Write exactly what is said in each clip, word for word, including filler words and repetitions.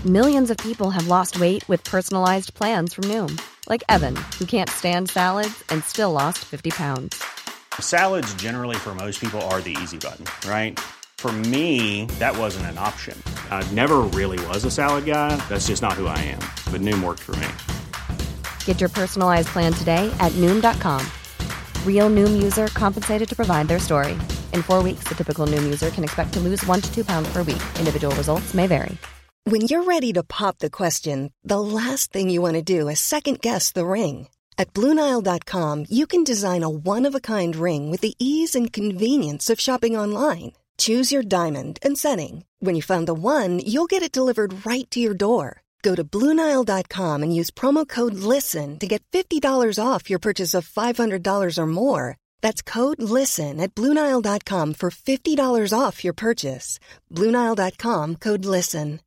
Millions of people have lost weight with personalized plans from Noom. Like Evan, who can't stand salads and still lost fifty pounds. Salads generally for most people are the easy button, right? For me, that wasn't an option. I never really was a salad guy. That's just not who I am. But Noom worked for me. Get your personalized plan today at Noom dot com. Real Noom user compensated to provide their story. In four weeks, the typical Noom user can expect to lose one to two pounds per week. Individual results may vary. When you're ready to pop the question, the last thing you want to do is second-guess the ring. At Blue Nile dot com, you can design a one-of-a-kind ring with the ease and convenience of shopping online. Choose your diamond and setting. When you find the one, you'll get it delivered right to your door. Go to Blue Nile dot com and use promo code LISTEN to get fifty dollars off your purchase of five hundred dollars or more. That's code LISTEN at Blue Nile dot com for fifty dollars off your purchase. Blue Nile dot com, code LISTEN.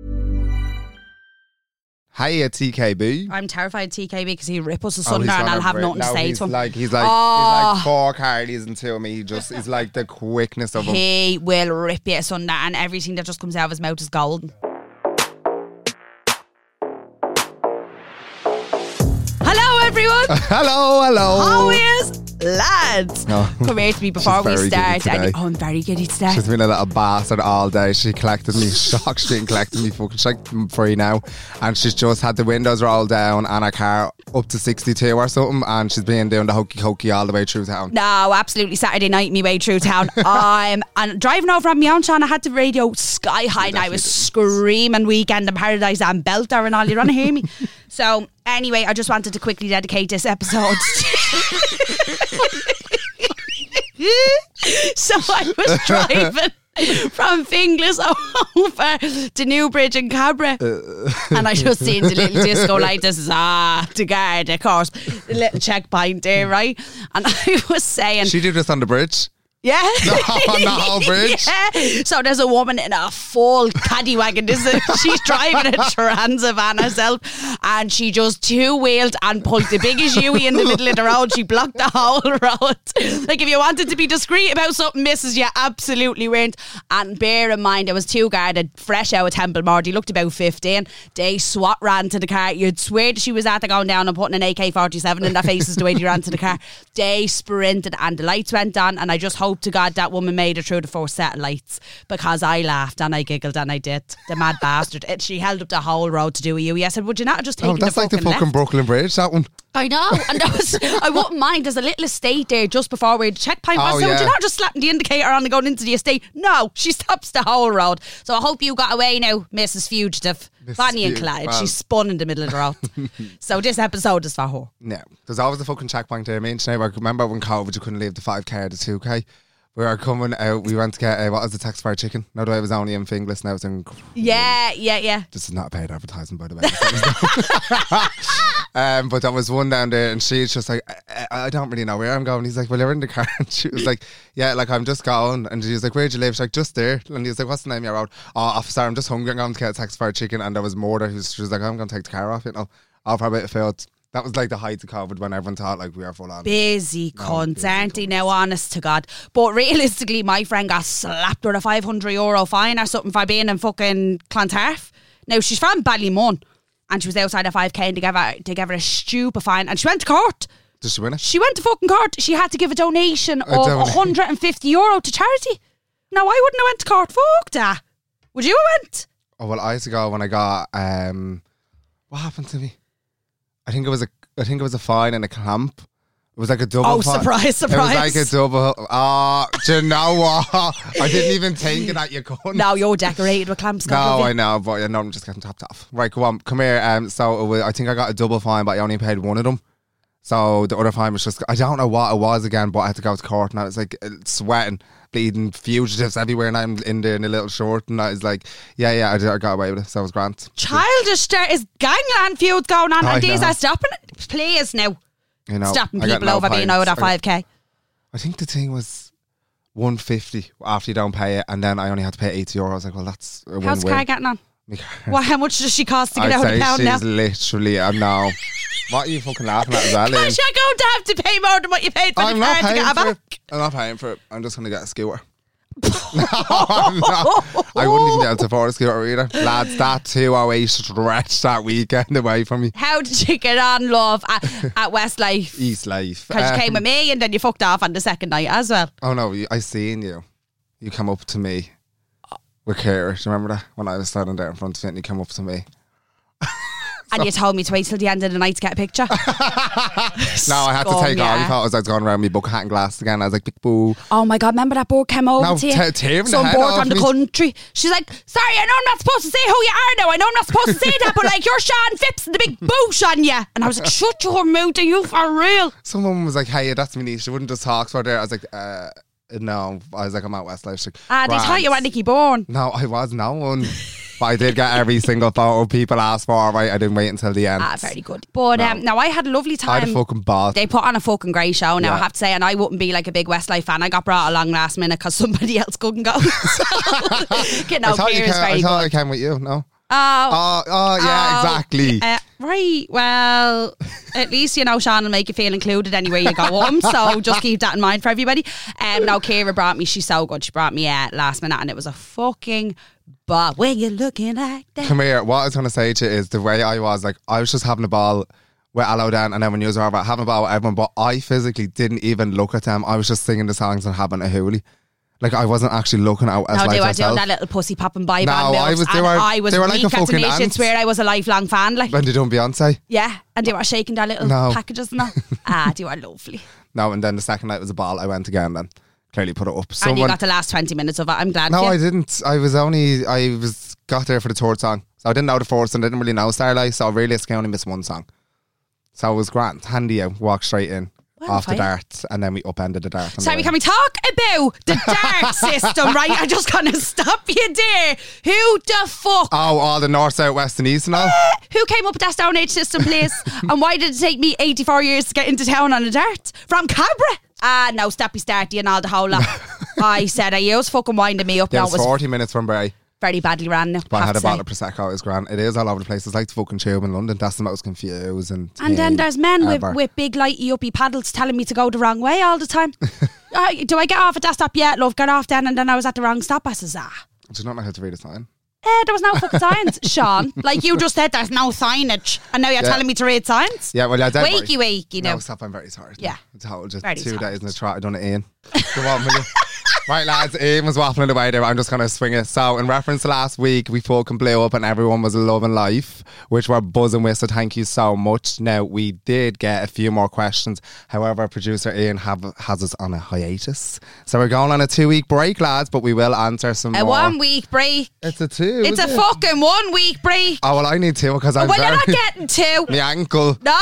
Hiya, T K B. I'm terrified of T K B because he'll rip us Oh, asunder he's and gonna I'll have rip- nothing to no, say he's to him. Like, he's like, Oh. he's like four Cardies into me. He just, he's like the quickness of him. He will rip you asunder and everything that just comes out of his mouth is golden. Hello, everyone. hello, hello. How is lads? No. Come here to me before She's we very start. giddy And, today. oh, I'm very giddy today. She's been a little bastard all day. She collected me. Shocked she didn't collect me. Fucking she's like free now. And she's just had the windows rolled down and her car up to sixty-two or something. And she's been doing the hokey cokey all the way through town. No, absolutely Saturday night, me way through town. I'm and driving over on my own, Sean. I had the radio sky high, and I was screaming "Weekend in Paradise" and Belter and all. You want to hear me? So anyway, I just wanted to quickly dedicate this episode. So I was driving from Finglas over to Newbridge and Cabra, and I just seen the little disco light. This is ah to guard, of course, the little checkpoint there, right? And I was saying, She did this on the bridge. yeah, No, on the whole bridge. Yeah. So there's a woman in a full caddy wagon. This is, she's driving a Transit van herself, and she just two wheeled and pulled the biggest Huey in the middle of the road. She blocked the whole road. Like if you wanted to be discreet about something, missus, you absolutely weren't. And bear in mind, there was two guarded fresh out of Templemore. They looked about fifteen. They SWAT ran to the car. You'd swear that she was after going down and putting an A K forty-seven in their faces the way they ran to the car. They sprinted and the lights went on, and I just hope to God that woman made it through the four satellites, because I laughed and I giggled and I did. The mad bastard. It, she held up the whole road to do a U. I said, would you not have just taken Oh, that's the like the fucking fucking left? Brooklyn Bridge, that one. I know, and that was, I wouldn't mind. There's a little estate there just before where the checkpoint was. Oh, So would you yeah. not just slapping the indicator on and going into the estate? No, she stops the whole road. So I hope you got away now, Missus Fugitive. Missus Bonnie and Fug- Clyde. well. She spun in the middle of the road. So this episode is for her. No, there's always a fucking checkpoint there. Me and Sinead, I remember when COVID, you couldn't leave the five K or the two K. We were coming out, we went to get, uh, what was the tax fire chicken? No, the way it was only in Finglas, now it's in... Yeah, yeah, yeah. This is not a paid advertising, by the way. um, but there was one down there, and she's just like, I, I don't really know where I'm going. He's like, well, you're in the car. And she was like, yeah, like, I'm just going. And she was like, where'd you live? She's like, just there. And he was like, what's the name of your road? Oh, officer, I'm just hungry. I'm going to get a tax fire chicken. And there was more there. She was, she was like, I'm going to take the car off, you know. I'll probably failed. That was like the height of COVID when everyone thought like we were full on. Busy No, cunts, busy aren't they cunts. now, honest to God. But realistically, my friend got slapped with a five hundred euro fine or something for being in fucking Clontarf. Now, she's from Ballymun, and she was outside a five K, and they gave her, they gave her a stupid fine, and she went to court. Did she win it? She went to fucking court. She had to give a donation A of donation. one hundred fifty euro to charity. Now, I wouldn't have went to court. Fuck that. Would you have went? Oh, well, I used to go when I got, um, what happened to me? I think it was a, I think it was a fine and a clamp. It was like a double. Oh, fine. surprise, surprise. It was like a double. Ah, do you know what? I didn't even think of that, you couldn't. Now you're decorated with clamps. No, God, I know, but I know I'm just getting topped off. Right, go on, come here. Um, so it was, I think I got a double fine, but I only paid one of them. So the other fine was just, I don't know what it was again, but I had to go to court, and I was like uh, sweating, bleeding, fugitives everywhere, and I'm in there in a little short, and I was like, yeah, yeah, I, did, I got away with it, so it was grand. Childish, there is gangland feuds going on, I and these know. are stopping it. Please now. You know, Stopping I got people no over being fines. out of I got- five K. I think the thing was one fifty after you don't pay it, and then I only had to pay eighty euro. I was like, well, that's a How's the car win-win. getting on? My car- Well, how much does she cost to get I'd out of say town now? she's literally, I know. What are you fucking laughing at as well, Ian? Gosh, you're going to have to pay more than what you paid for I'm the not car to paying get her for back. it. I'm not paying for it. I'm just going to get a scooter. no, no. I wouldn't even be able to afford a scooter either. Lads, that two oh eight stretch that weekend away from me. How did you get on, love, at, at Westlife? East Life. Because Um, you came with me and then you fucked off on the second night as well. Oh no, you- I seen you. You come up to me with Kira. Do you remember that? When I was standing there in front of it and you come up to me. And you told me to wait till the end of the night to get a picture. No, I had to Scum, take yeah. off. He thought I was, I was going around me bucket hat and glass again. I was like, big boo. Oh my God, remember that board came over No, to you? te- tearing the Some head board off from the me. country. She's like, sorry, I know I'm not supposed to say who you are now. I know I'm not supposed to say that, but like, you're Sean Phipps and the big boosh on you. And I was like, shut your mouth, are you for real? Someone was like, hey, that's me niche. She wouldn't just talk for there. I was like, uh, no. I was like, I'm at Westlife. She's like, Ah, they "Grand." thought you were Nicky Bourne. No, I was no one. But I did get every single photo people asked for, right? I didn't wait until the end. Ah, very good. But No. um, now I had a lovely I had time. a fucking ball. They put on a fucking great show now, Yeah. I have to say, and I wouldn't be like a big Westlife fan. I got brought along last minute because somebody else couldn't go. So, getting I out thought, you here is came, I very thought good. I came with you, no? Oh, Oh, oh yeah, Oh, exactly. Uh, right, well, at least, you know, Sean will make you feel included anywhere you go home, so just keep that in mind for everybody. Um, now, Kira brought me, she's so good, she brought me uh, last minute and it was a fucking ball. Where you looking like that? Come here. What I was going to say to you is the way I was, like, I was just having a ball with Allo Dan, and then when you were over, having a ball with everyone, but I physically didn't even look at them. I was just singing the songs and having a hoolie. Like, I wasn't actually looking out as No, like they were myself. doing that little pussy popping by No, band I moves, was- they and were- I was they were like weak a at fucking me. She'd ant. swear I was a lifelong fan, like. When they done Beyonce. Yeah, and they were shaking their little No. packages and all. Ah, they were lovely. No, and then the second night was a ball. I went again then. Clearly put it up. And Someone, you got the last twenty minutes of it. I'm glad. no, for you. I didn't. I was only, I was got there for the third song. So I didn't know the fourth and I didn't really know Starlight. So realistically I only missed one song. So it was grand. Handy out, walked straight in. Well, off the fine. dart, and then we upended the dart. on the Sorry, way. can we talk about the dart system, right? I'm just going to stop you there. Who the fuck? Oh, all the north, south, west, and east and all. Who came up with that Stone Age system, please? And why did it take me eighty-four years to get into town on a dart? From Cabra? Ah, no, Stappy Starty and all the whole lot. I said, I was fucking winding me up. Yeah, Now it it was was forty minutes from Bray. very badly ran now. But I have had to a say. bottle of Prosecco. It was grand. It is all over the place. It's like the fucking tube in London. That's the most confusing. And then thing there's men with, ever. with big lighty uppy paddles telling me to go the wrong way all the time. uh, do I get off at that stop? Yeah, love, get off then. And then I was at the wrong stop. I says, ah. Do you not know how to read a sign? Eh, there was no fucking signs, Sean. Like you just said, there's no signage. And now you're Yeah. telling me to read signs? Yeah, well, yeah, don't worry. Wakey, wakey, No, no. stop. I'm very tired. Yeah. I told you. Very two tired. days in the trot. I done it in. Go on, will you? Right, lads, Ian was waffling away there. I'm just going to swing it. So, in reference to last week, we fucking blew up and everyone was loving life, which we're buzzing with. So, thank you so much. Now, we did get a few more questions. However, producer Ian have, has us on a hiatus. So, we're going on a two week break, lads, but we will answer some A more. one week break. It's a two. It's a is it? fucking one week break. Oh, well, I need two because I'm Well, very. you're not getting two. My ankle. No.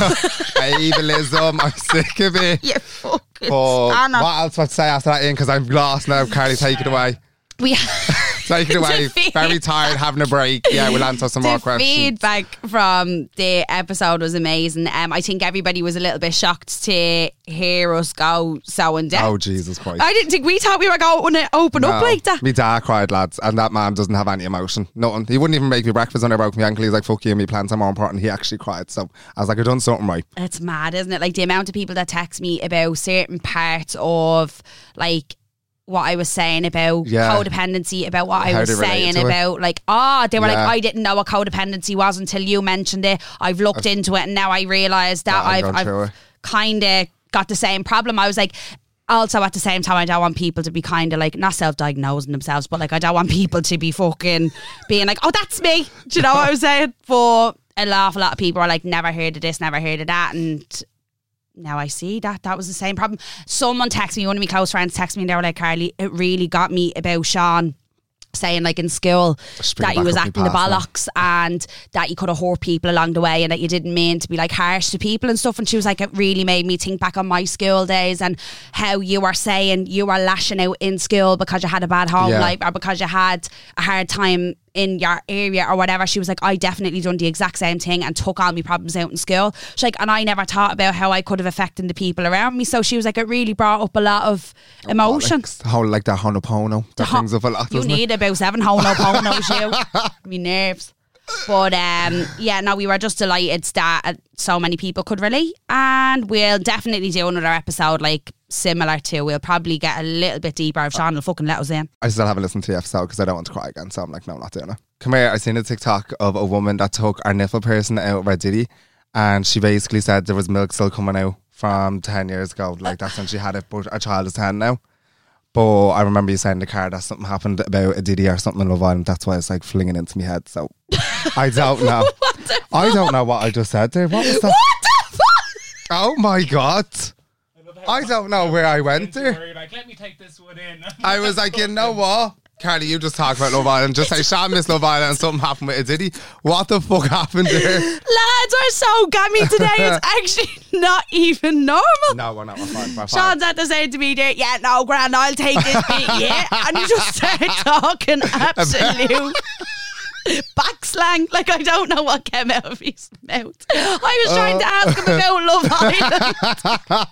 Ableism. I'm sick of it. You fucking But spanner. what else would I say after that, Ian? Because I'm lost now. Carly, take it away. We Take it away. The feed- Very tired, having a break. Yeah, we'll answer some more the questions. feedback from the episode was amazing. Um, I think everybody was a little bit shocked to hear us go so in depth. Oh, Jesus Christ. I didn't think we thought we were going to open up No. like that. Me dad cried, lads, and that man doesn't have any emotion. Nothing. He wouldn't even make me breakfast when I broke my ankle. He's like, fuck you, me plans are more important. He actually cried. So I was like, I've done something right. It's mad, isn't it? Like the amount of people that text me about certain parts of like what I was saying about Yeah. codependency, about what I How was they relate saying to it. about like, oh, they were Yeah. like, I didn't know what codependency was until you mentioned it. I've looked into it and now I realise that Yeah, I've I've, gone through I've it. kind of got the same problem. I was like, also at the same time, I don't want people to be kind of like, not self-diagnosing themselves, but like I don't want people to be fucking being like, oh, that's me. Do you know what I'm saying? But an awful lot of people are like, never heard of this, never heard of that. And now I see that that was the same problem. Someone texted me, one of my close friends texted me and they were like, Carly, it really got me about Sean saying like in school Just bring that it he back was up my acting the past now. bollocks and that you could have hurt people along the way and that you didn't mean to be like harsh to people and stuff. And she was like, it really made me think back on my school days and how you were saying you were lashing out in school because you had a bad home Yeah. life or because you had a hard time in your area or whatever. She was like, I definitely done the exact same thing and took all my problems out in school. She's like, and I never thought about how I could have affected the people around me. So she was like, it really brought up a lot of emotion. Bollocks. The whole, like that Honopono. That Ho- brings up a lot, You doesn't it? need about seven honoponos, you. Me nerves. But um, yeah, no, we were just delighted that uh, so many people could relate, and we'll definitely do another episode like similar to. We'll probably get a little bit deeper if Sean will fucking let us in. I still haven't listened to the episode because I don't want to cry again. So I'm like, no, I'm not doing it. Come here. I seen a TikTok of a woman that took our nipple piercing out of our ditty, and she basically said there was milk still coming out from ten years ago. Like that's when she had it, but our child is ten now. But I remember you saying in the car that something happened about a ditty or something in Love Island. That's why it's like flinging into my head. So I don't know. I don't know what I just said there. What was that? What the fuck? Oh my God. I don't know where I went there. Like, let me take this one in. I was like, you know what? Carly, you just talk about Love Island. Just say, Sean missed Love Island and something happened with a ditty. What the fuck happened there? Lads, we're so gammy today. It's actually not even normal. No, we're not. We're fine. We're fine. Sean's at the same to me there. Yeah, no, Gran, I'll take this bit. Yeah. And you just start talking absolute backslang. Like, I don't know what came out of his mouth. I was trying to ask him about Love Island.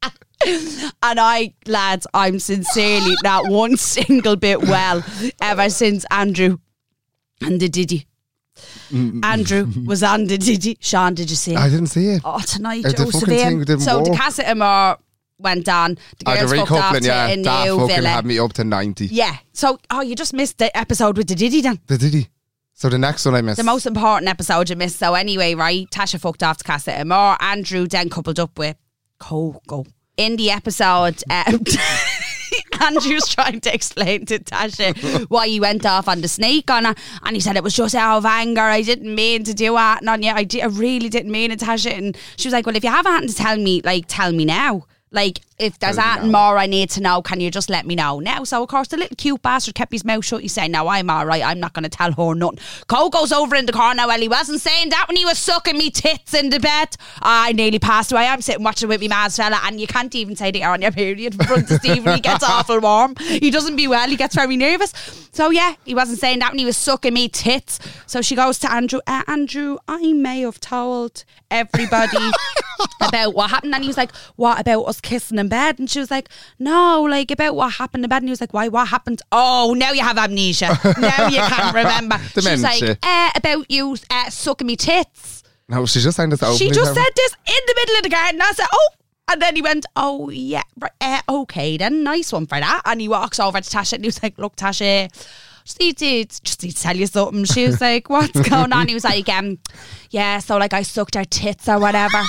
And I, lads, I'm sincerely not one single bit well ever since Andrew and the Diddy. Mm-mm. Andrew was on the Diddy. Sean, did you see it? I didn't see it. Oh, tonight, uh, Joseph. So work. The Casa Amor went on. The girls oh, the fucked off to yeah, a that new fucking villa. had me up to ninety. Yeah. So, oh, you just missed the episode with the Diddy then. The Diddy. So the next one I missed. The most important episode you missed. So anyway, right, Tasha fucked off to Casa Amor. Andrew then coupled up with Coco. In the episode, um, Andrew's trying to explain to Tasha why he went off on the snake on her, and he said it was just out of anger. I didn't mean to do that. And yeah, I, did, I really didn't mean it, Tasha. And she was like, well, if you have anything to tell me, like, tell me now. Like, if there's anything more I need to know, can you just let me know now? So, of course, the little cute bastard kept his mouth shut. He's saying, no, I'm all right. I'm not going to tell her nothing. Coco's over in the corner. Well, he wasn't saying that when he was sucking me tits in the bed. I nearly passed away. I'm sitting watching with me man's fella, and you can't even say that you're on your period in front of Stephen. He gets awful warm. He doesn't be well. He gets very nervous. So, yeah, he wasn't saying that when he was sucking me tits. So she goes to Andrew. Uh, Andrew, I may have told everybody about what happened. And he was like, what about us kissing in bed? And she was like, no, like about what happened in bed. And he was like, why, what happened? Oh, now you have amnesia. Now you can't remember. She was like, uh, about you uh, sucking me tits. No, she just saying this openly. She just said this in the middle of the garden. I said, oh. And then he went, oh, yeah, right, uh, okay then, nice one for that. And he walks over to Tasha and he was like, look, Tasha, just need to, just need to tell you something. She was like, what's going on? He was like, um, yeah, so like I sucked her tits or whatever.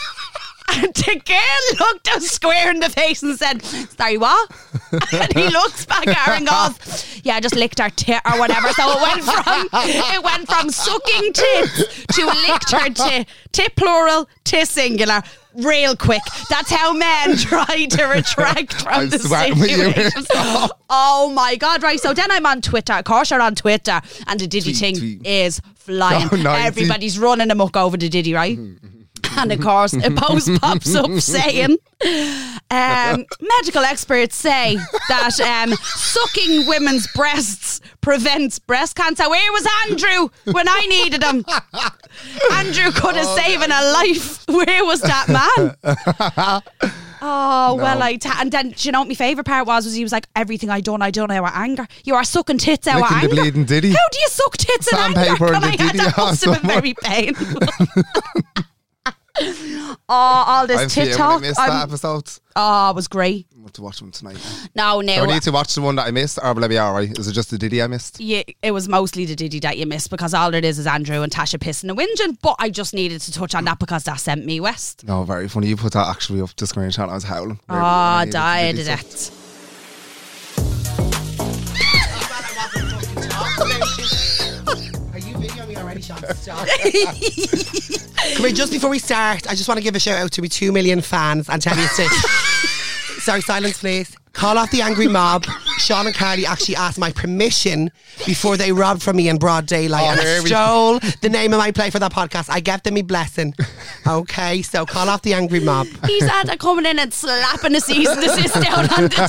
And the girl looked us square in the face and said, sorry, what? And he looks back at her and goes, yeah, I just licked her tit or whatever. So it went from it went from sucking tits to licked her tit. Tit plural, tit singular. Real quick. That's how men try to retract from I'm the situation. Oh my God, right. So then I'm on Twitter. Of course you're on Twitter. And the Diddy tweet, thing tweet. is flying. Oh, everybody's running amok over the Diddy, right? And of course, a post pops up saying, um, medical experts say that um, sucking women's breasts prevents breast cancer. Where was Andrew when I needed him? Andrew could have oh, saved a life. Where was that man? Oh, no. Well, I ta- and then, do you know what my favourite part was? Was he was like, everything I done, I done out of anger. You are sucking tits out of anger. The bleeding Diddy. How do you suck tits in anger? Sandpaper and the I Diddy. That must have been very painful. Oh, all this TikTok. I missed that episode. Oh, it was great. I have to watch them tonight. No, no. Do I need to watch the one that I missed, or will I be alright? Is it just the Diddy I missed? Yeah, it was mostly the Diddy that you missed, because all it is is Andrew and Tasha pissing and whinging. But I just needed to touch on that because that sent me west. No, very funny. You put that actually up the screenshot. I was howling. Oh, I died of it. Are you videoing me already, Sean? Stop. Come here, just before we start, I just want to give a shout out to my two million fans and tell you to... Sorry, silence please. Call off the angry mob. Sean and Carly actually asked my permission before they robbed from me in broad daylight oh, and stole the name of my play for that podcast. I gave them me blessing. Okay, so call off the angry mob. He's had to coming in and slapping the season assist down on the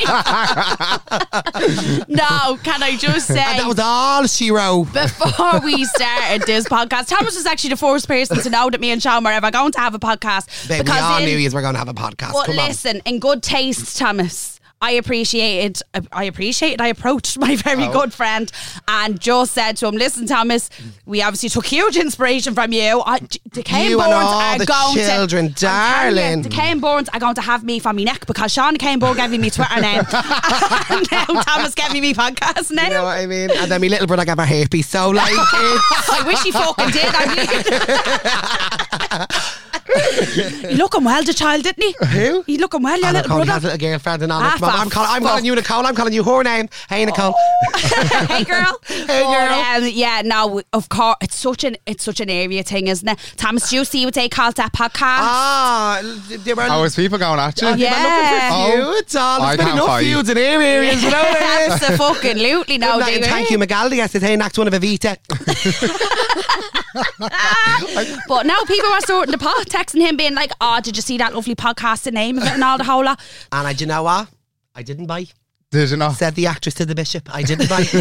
tape. No, can I just say... And that was all she wrote. Before we started this podcast, Thomas was actually the first person to know that me and Sean were ever going to have a podcast. Babe, because we all in, knew you were going to have a podcast. But Come listen, on. in good taste, Thomas... I appreciated, I appreciated, I approached my very Oh. good friend and just said to him, listen, Thomas, we obviously took huge inspiration from you. I, the Cane You and Bournes all are the going children, to, I'm telling darling. you, the Cane Bournes are going to have me for me neck because Sean Cane Bourne gave me my Twitter name. And now Thomas gave me my podcast name. You know what I mean? And then my little brother gave her herpes. So like, it's, I wish he fucking did. I mean, he looking well, the child, didn't he? Who? He looking well, your oh, little Nicole, he brother. has a little girlfriend and all Ah, that. Come on, for I'm, calling, I'm calling fuck. you Nicole. I'm calling you her name. Hey Nicole. Hey girl. Hey, But, girl. Um, yeah, no, of course, it's such an it's such an area thing, isn't it? Thomas, do you see what they called that podcast? Ah, they were. Oh, was people going at you? yeah. Looking for Oh. feuds. Oh, I there's been can't enough fight. feuds in our areas. You know what I mean? Absolutely, no. Good night they and were. thank you, McGaldy. I said, hey, Act One of Evita. But now people are sorting the pot, texting him, being like, "Oh, did you see that lovely podcast? The name of it and all the whole lot." And I, do you know what? I didn't buy. Did you not? Said the actress to the bishop. I didn't buy.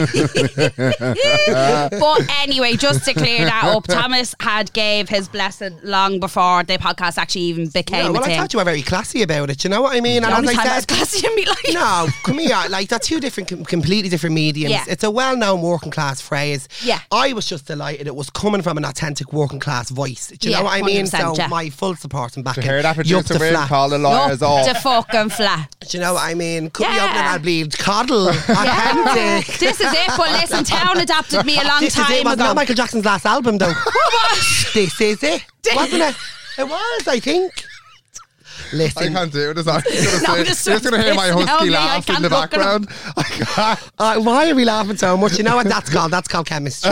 But anyway, just to clear that up, Thomas had gave his blessing long before the podcast actually even became Yeah, well, a I thing. thought you were very classy about it. You know what I mean? The And only as time I I was said, classy in my life. no, come here. Like, they're two different, com- completely different mediums. Yeah. It's a well-known working class phrase. Yeah. I was just delighted it was coming from an authentic working class voice. Do you Yeah, know what I mean? one hundred percent, So yeah. my full support and Did backing. you hear that Yuck producer the Wayne flat. call the lawyers Up off? the fucking flat. Do you know what I mean? Could be Yeah. opening that bleed coddle. Authentic. This is it, but listen, Town adopted me a long This is time it. Wasn't ago. that Michael Jackson's last album, though? This is it. Wasn't it? It was, I think. I Listen, can't do it. I'm just No, gonna just say, you're just going to hear my listen, husky no, me, I laugh in can't the look at him. background. I can't. uh, why are we laughing so much? You know what that's called? That's called chemistry.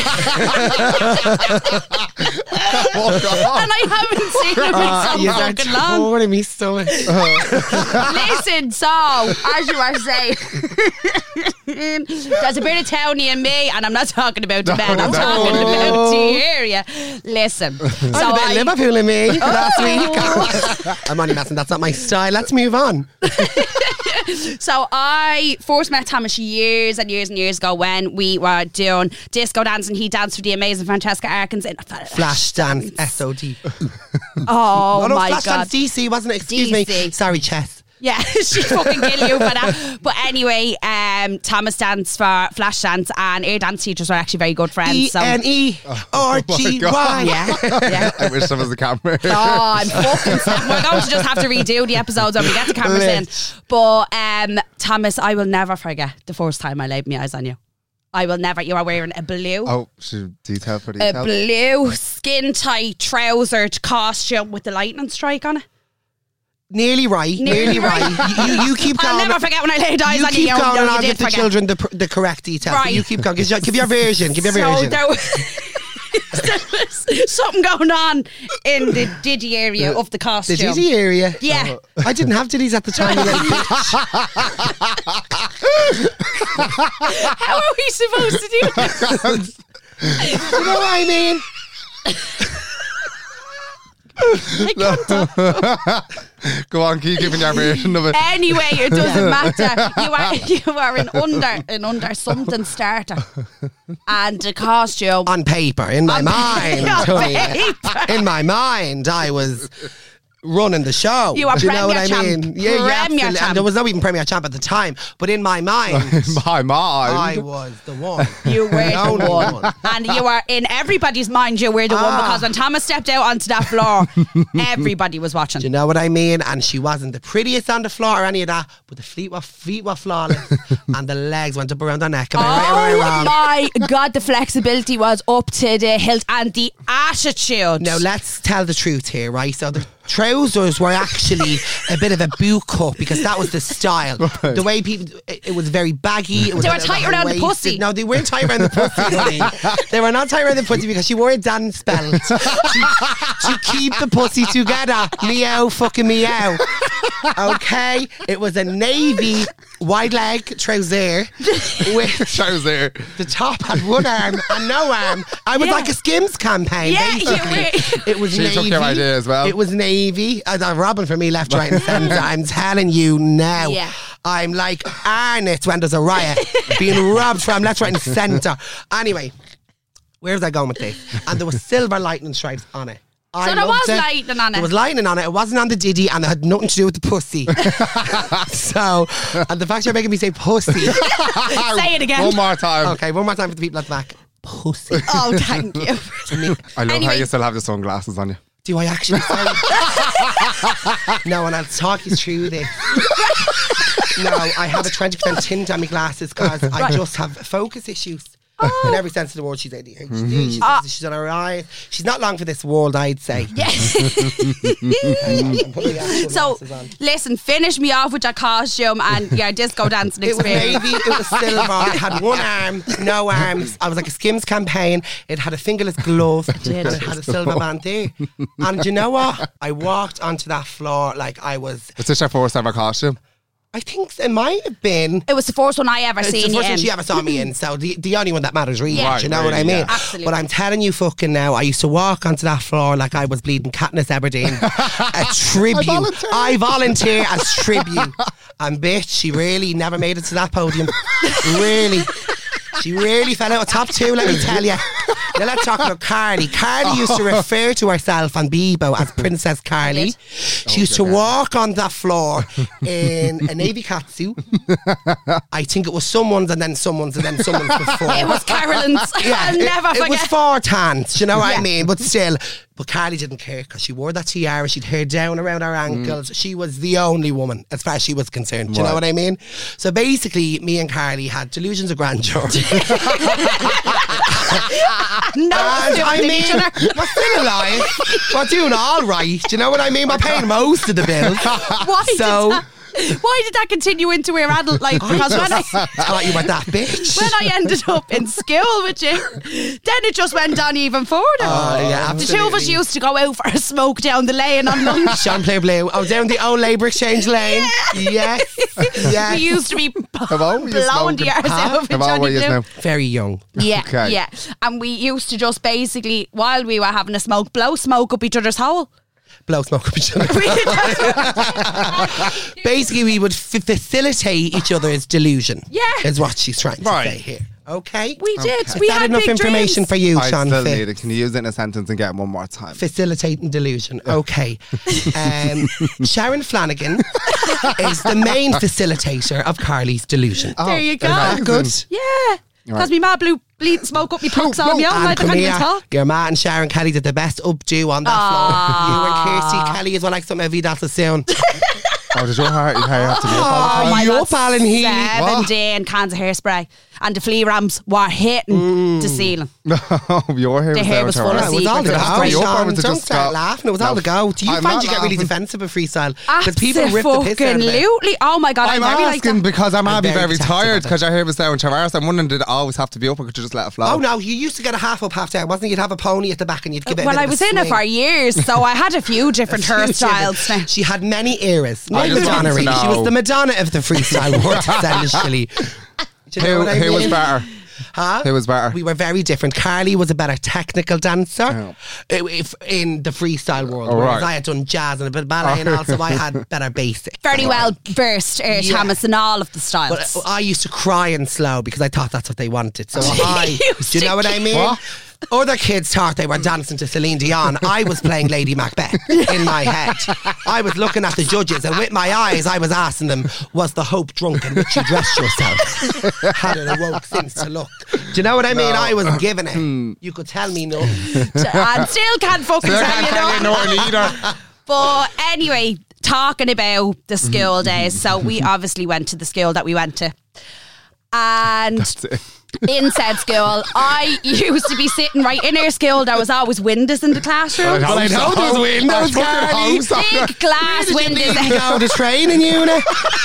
Oh, God. And I haven't seen him Uh, in so you are fucking long. touring me stomach. Listen, so as you are saying, there's a bit of Townie in me, and I'm not talking about the No, men. I'm no. talking about the area. Listen, so I had a bit I, of Liverpool in me last week. I'm only messing. That's not my style. Let's move on. so I first met Thomas years and years and years ago when we were doing disco dancing. He danced for the amazing Francesca Arkins in Flash dance, S O D. Oh, Oh no, my Flash god! dance D C, wasn't it? Excuse D C. me. Sorry, Chess. Yeah, she fucking kill you for that. But anyway, um, Thomas danced for Flash Dance, and our dance teachers were actually very good friends. E So. N E R G Y. Yeah, yeah. I wish there was a camera. Oh, I'm fucking sick. We're going to just have to redo the episodes when we get the cameras in. But um, Thomas, I will never forget the first time I laid my eyes on you. I will never. You are wearing a blue, Oh, should detail for a detail. blue skin tight trousered costume with the lightning strike on it. Nearly right. Nearly, Nearly right. right. You, you keep going. I'll never forget when I laid eyes you on you. keep You, going you, and you I'll did give the forget. children the, pr- the correct details. Right. You keep going. Give your, give your version. Give your So version. there was, there was something going on in the Diddy area of the The costume. Diddy area. Yeah. I didn't have Diddy's at the time. You little bitch. How are we supposed to do this? You know what I mean? Go on, keep giving your version of it. Anyway, it doesn't matter. You are you are an under an under something starter, and the costume. On paper, in my On mind, on honey. paper. In my mind, I was running the show. You are Do you know what I Premier mean? Champ. Yeah, yeah, Premier absolutely. Champ. And there was no even Premier Champ at the time, but in my mind, In my I mind. was the one. You were The the only one. one. And you are in everybody's mind, you were the one, Ah. because when Thomas stepped out onto that floor, everybody was watching. Do you know what I mean? And she wasn't the prettiest on the floor or any of that, but the feet were feet were flawless, and the legs went up around her neck. Am I right or am I Oh wrong? my God, the flexibility was up to the hilt, and the attitude. Now let's tell the truth here, right? So the trousers were actually a bit of a boot cut because that was the style. The way people, it, it was very baggy. It was They a were little tight bit around the high-waisted. pussy. No, they weren't tight around the pussy, honey. They were not tight around the pussy because she wore a dance belt to, to keep the pussy together. Meow, fucking meow. Okay, it was a navy wide leg trouser with Trouser. the top had one arm and no arm. I was Yeah. like a Skims campaign, Yeah, you basically. were. It was She navy. took your idea as well. It was navy. I was robbing for me left, right, and centre. I'm telling you now. Yeah. I'm like Arnott when there's a riot, being robbed from left, right, and centre. Anyway, where was I going with this? And there was silver lightning stripes on it. I So there loved was it. lightning on it. There was lightning on it. It wasn't on the diddy, and it had nothing to do with the pussy. So, and the fact you're making me say pussy. Say it again. One more time. Okay, one more time for the people at the back. Pussy. Oh, thank you. I love how Anyway. you still have the sunglasses on you. Do I actually? Sorry. No, and I'll talk you through this. No, I have a twenty percent tint on my glasses because I just have focus issues. In every sense of the word, she's A D H D. She's, Ah. she's on her eye. She's not long for this world, I'd say. Yes. I'm putting the actual So, glasses on. listen, finish me off with your costume and your disco dancing It was experience. navy, it was silver, it had one arm, no arms. I was like a Skims campaign. It had a fingerless glove. did. And it had a silver band there. And you know what? I walked onto that floor like I was, Is this your first ever costume? I think it might have been. It was the first one I ever It's seen the you first one in. she ever saw me in, so the, the only one that matters really. Yeah. Do you know Right, what I really, mean? yeah. Absolutely. But I'm telling you fucking now, I used to walk onto that floor like I was bleeding Katniss Everdeen. A tribute. I volunteer. I volunteer as tribute. And bitch, she really never made it to that podium. Really. She really fell out of top two, let me tell you. Now let's talk about Carly. Carly used to refer to herself on Bebo as Princess Carly. She used to walk on that floor in a navy catsuit. I think it was someone's and then someone's and then someone's before. It was Carolyn's. I'll it, never it forget. was four tans, do you know what Yeah. I mean? But still, but Carly didn't care because she wore that tiara, she'd hair down around her ankles. She was the only woman, as far as she was concerned. Do you know Right. what I mean? So basically, me and Carly had delusions of grandeur. no, And stupid I each mean, other. we're still alive. We're doing all right. Do you know what I mean? We're paying most of the bills. Why So- did that, why did that continue into her adult life? Because when I Thought you were that bitch. when I ended up in school with you, then it just went on even further. Oh, yeah, the two of us absolutely. used to go out for a smoke down the lane on lunch. Champlain Blue. Oh, down the old Labour Exchange lane. Yes. Yes. We used to be old were you blowing the smoking? arse Huh? out of How old were Johnny you Blue. now? Very young. Yeah, Okay. yeah. And we used to just basically, while we were having a smoke, blow smoke up each other's hole. Blow smoke up each other. Basically, we would f- facilitate each other's delusion. Yeah. Is what she's trying to Right. say here. Okay? We did. Is We that had enough big information dreams. for you, I Sean? still Fi- need it. Can you use it in a sentence and get it one more time? Facilitating delusion. Okay. Um, Sharon Flanagan is the main facilitator of Carly's delusion. There you go. Is that good? Yeah. Because me ma blew bleeding smoke up me pocks on me all And night. I come can't here, even talk. your ma and Sharon Kelly did the best updo on that floor. You and Kirsty Kelly is one like something every that's soon. Oh, did your hair, your hair have to be up all the Oh, time? my you're God, pal in here. Seven What? day and cans of hairspray. And the flea rams were hitting the ceiling. Oh, your hair The was hair down was to full her of It eyes. was all the Secret, go. it was great. Your Sean, part was to don't just start go- laughing. It was all No. the go. Do you I'm find not you get really laughing. defensive of freestyle? Because people rip the piss out of it. Absolutely. Oh my God, I'm, I'm very like asking that. because I'm I'm be very very detective tired of it. because your hair was down to her arse. I'm wondering, did it always have to be up or could you just let it flow? Oh no, you used to get a half up, half down, wasn't it? You'd have a pony at the back and you'd give it a Well, bit I of a was in it swing. for years, so I had a few different hairstyles now. She had many eras. I No just want Madonna, to really. She was know. the Madonna of the freestyle world, essentially. Do you know Who, what I who was mean? better? Huh? Who was better? We were very different. Carly was a better technical dancer Oh. i- if, in the freestyle world, Oh, whereas right. I had done jazz and a bit of ballet, and also I had better basics. Very well versed, uh, Yeah. Thomas, in all of the But styles. I used to cry and slow because I thought that's what they wanted. So I, used do you to know what I mean? What? Other kids thought they were dancing to Celine Dion. I was playing Lady Macbeth in my head. I was looking at the judges and with my eyes I was asking them, was the hope drunk in which you dressed yourself? Had it awoke since to look? Do you know what I mean? No. I was giving it. You could tell me no. And still can't fucking Still tell can't you tell you no. nothing either. But anyway, talking about the school days, so we obviously went to the school that we went to. And That's it. in said school, I used to be sitting right in our school. There was always windows in the classroom. Well, I know those windows, Carly. Big glass windows. Go to training unit.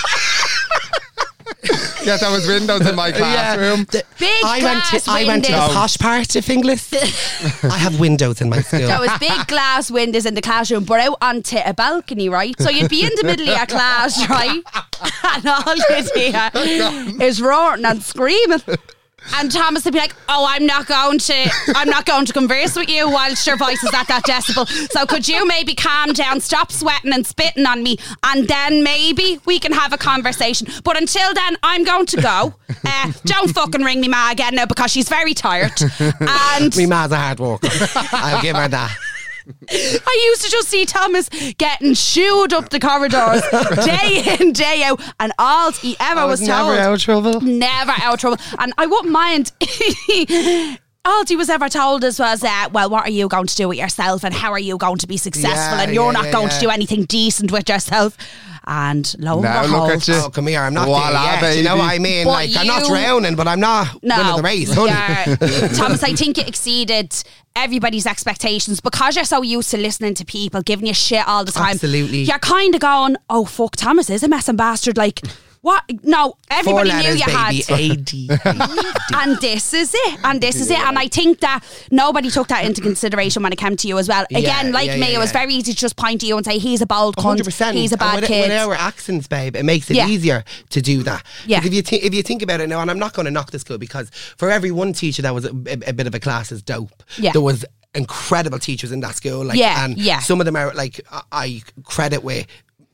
Yeah, there was windows in my classroom. The- Big I went glass to I went to the windows. posh part of Inglis. I have windows in my school. There was big glass windows in the classroom, but out onto a balcony, right? So you'd be in the middle of your class, right? And all you'd hear is roaring and screaming. And Thomas would be like, "Oh, I'm not going to, I'm not going to converse with you whilst your voice is at that decibel. So could you maybe calm down, stop sweating and spitting on me, and then maybe we can have a conversation. But until then, I'm going to go. Uh, don't fucking ring me ma again now because she's very tired." And Me ma's a hard worker. I'll give her that. I used to just see Thomas getting shooed up the corridors day in, day out, and all he ever I was, was told. never out of trouble. Never out of trouble. And I wouldn't mind. All he was ever told us was, uh, well, what are you going to do with yourself, and how are you going to be successful, Yeah, and you're yeah, not yeah, going yeah. to do anything decent with yourself. And lo and Now behold, look at you. Oh, come here, I'm not Voila, there yet. baby. You know what I mean? But like, I'm not you- drowning, but I'm not no, winning the race. honey. you're- Thomas, I think you exceeded everybody's expectations because you're so used to listening to people giving you shit all the time. Absolutely. You're kind of going, oh, fuck, Thomas is a messing bastard. Like, what? No, everybody Four letters, knew you baby. had. A D. And this is it. And this is it. And I think that nobody took that into consideration when it came to you as well. Yeah, Again, like yeah, me, yeah, it was yeah. very easy to just point to you and say, he's a bold one cunt. hundred percent. He's a bad and with, kid. With our accents, babe, it makes it Yeah. easier to do that. Yeah. Like if you thi- if you think about it now, and I'm not going to knock the school because for every one teacher that was a, a, a bit of a class is dope. Yeah. There was incredible teachers in that school. Like, Yeah, and yeah. some of them are like I, I credit with.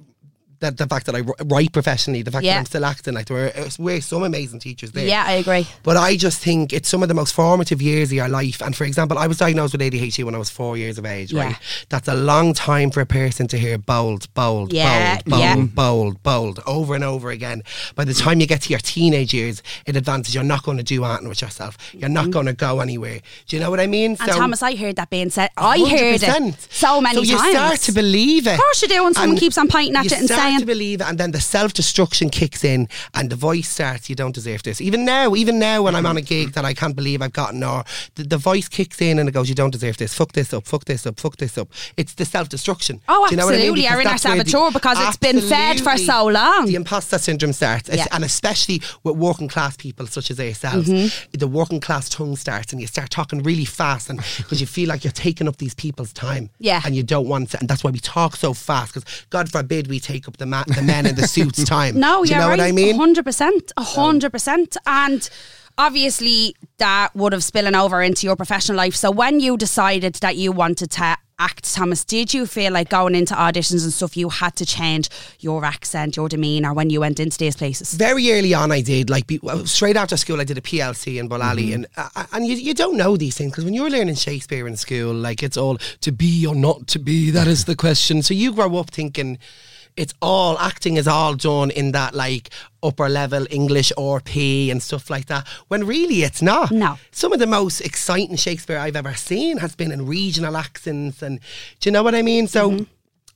That the fact that I write professionally, the fact Yeah. that I'm still acting, like there were, were some amazing teachers there. Yeah, I agree. But I just think it's some of the most formative years of your life. And for example, I was diagnosed with A D H D when I was four years of age, Yeah. right? That's a long time for a person to hear bold, bold, Yeah, bold, bold, yeah. bold, bold, over and over again. By the time you get to your teenage years, it advances you're not going to do anything with yourself. You're not going to go anywhere. Do you know what I mean? And Thomas, I heard that being said. I heard one hundred percent. it so many so you times. start to believe it. Of course you do, when someone keeps on pointing at you you and start saying- to believe it, and then the self-destruction kicks in and the voice starts, you don't deserve this. Even now, even now when I'm on a gig that I can't believe I've gotten, or the, the voice kicks in and it goes, you don't deserve this, fuck this up, fuck this up, fuck this up. It's the self-destruction. Oh, Do you know what I mean? absolutely. Because Our inner that's where the- saboteur, because it's been fed for so long. The imposter syndrome starts. Yeah. And especially with working class people such as ourselves, Mm-hmm. the working class tongue starts and you start talking really fast, and because you feel like you're taking up these people's time. Yeah. And you don't want to. And that's why we talk so fast, because God forbid we take up the, ma- the men in the suits time. No, Do you you're know right. what I mean? one hundred percent. one hundred percent. And obviously that would have spilling over into your professional life. So when you decided that you wanted to act, Thomas, did you feel like going into auditions and stuff you had to change your accent, your demeanour when you went into these places? Very early on, I did. Like be, well, straight after school, I did a P L C in Bolali, and uh, and you, you don't know these things because when you're learning Shakespeare in school, like it's all to be or not to be. That is the question. So you grow up thinking it's all acting is all done in that like upper level English R P and stuff like that, when really it's not. No. Some of the most exciting Shakespeare I've ever seen has been in regional accents, and do you know what I mean? So Mm-hmm.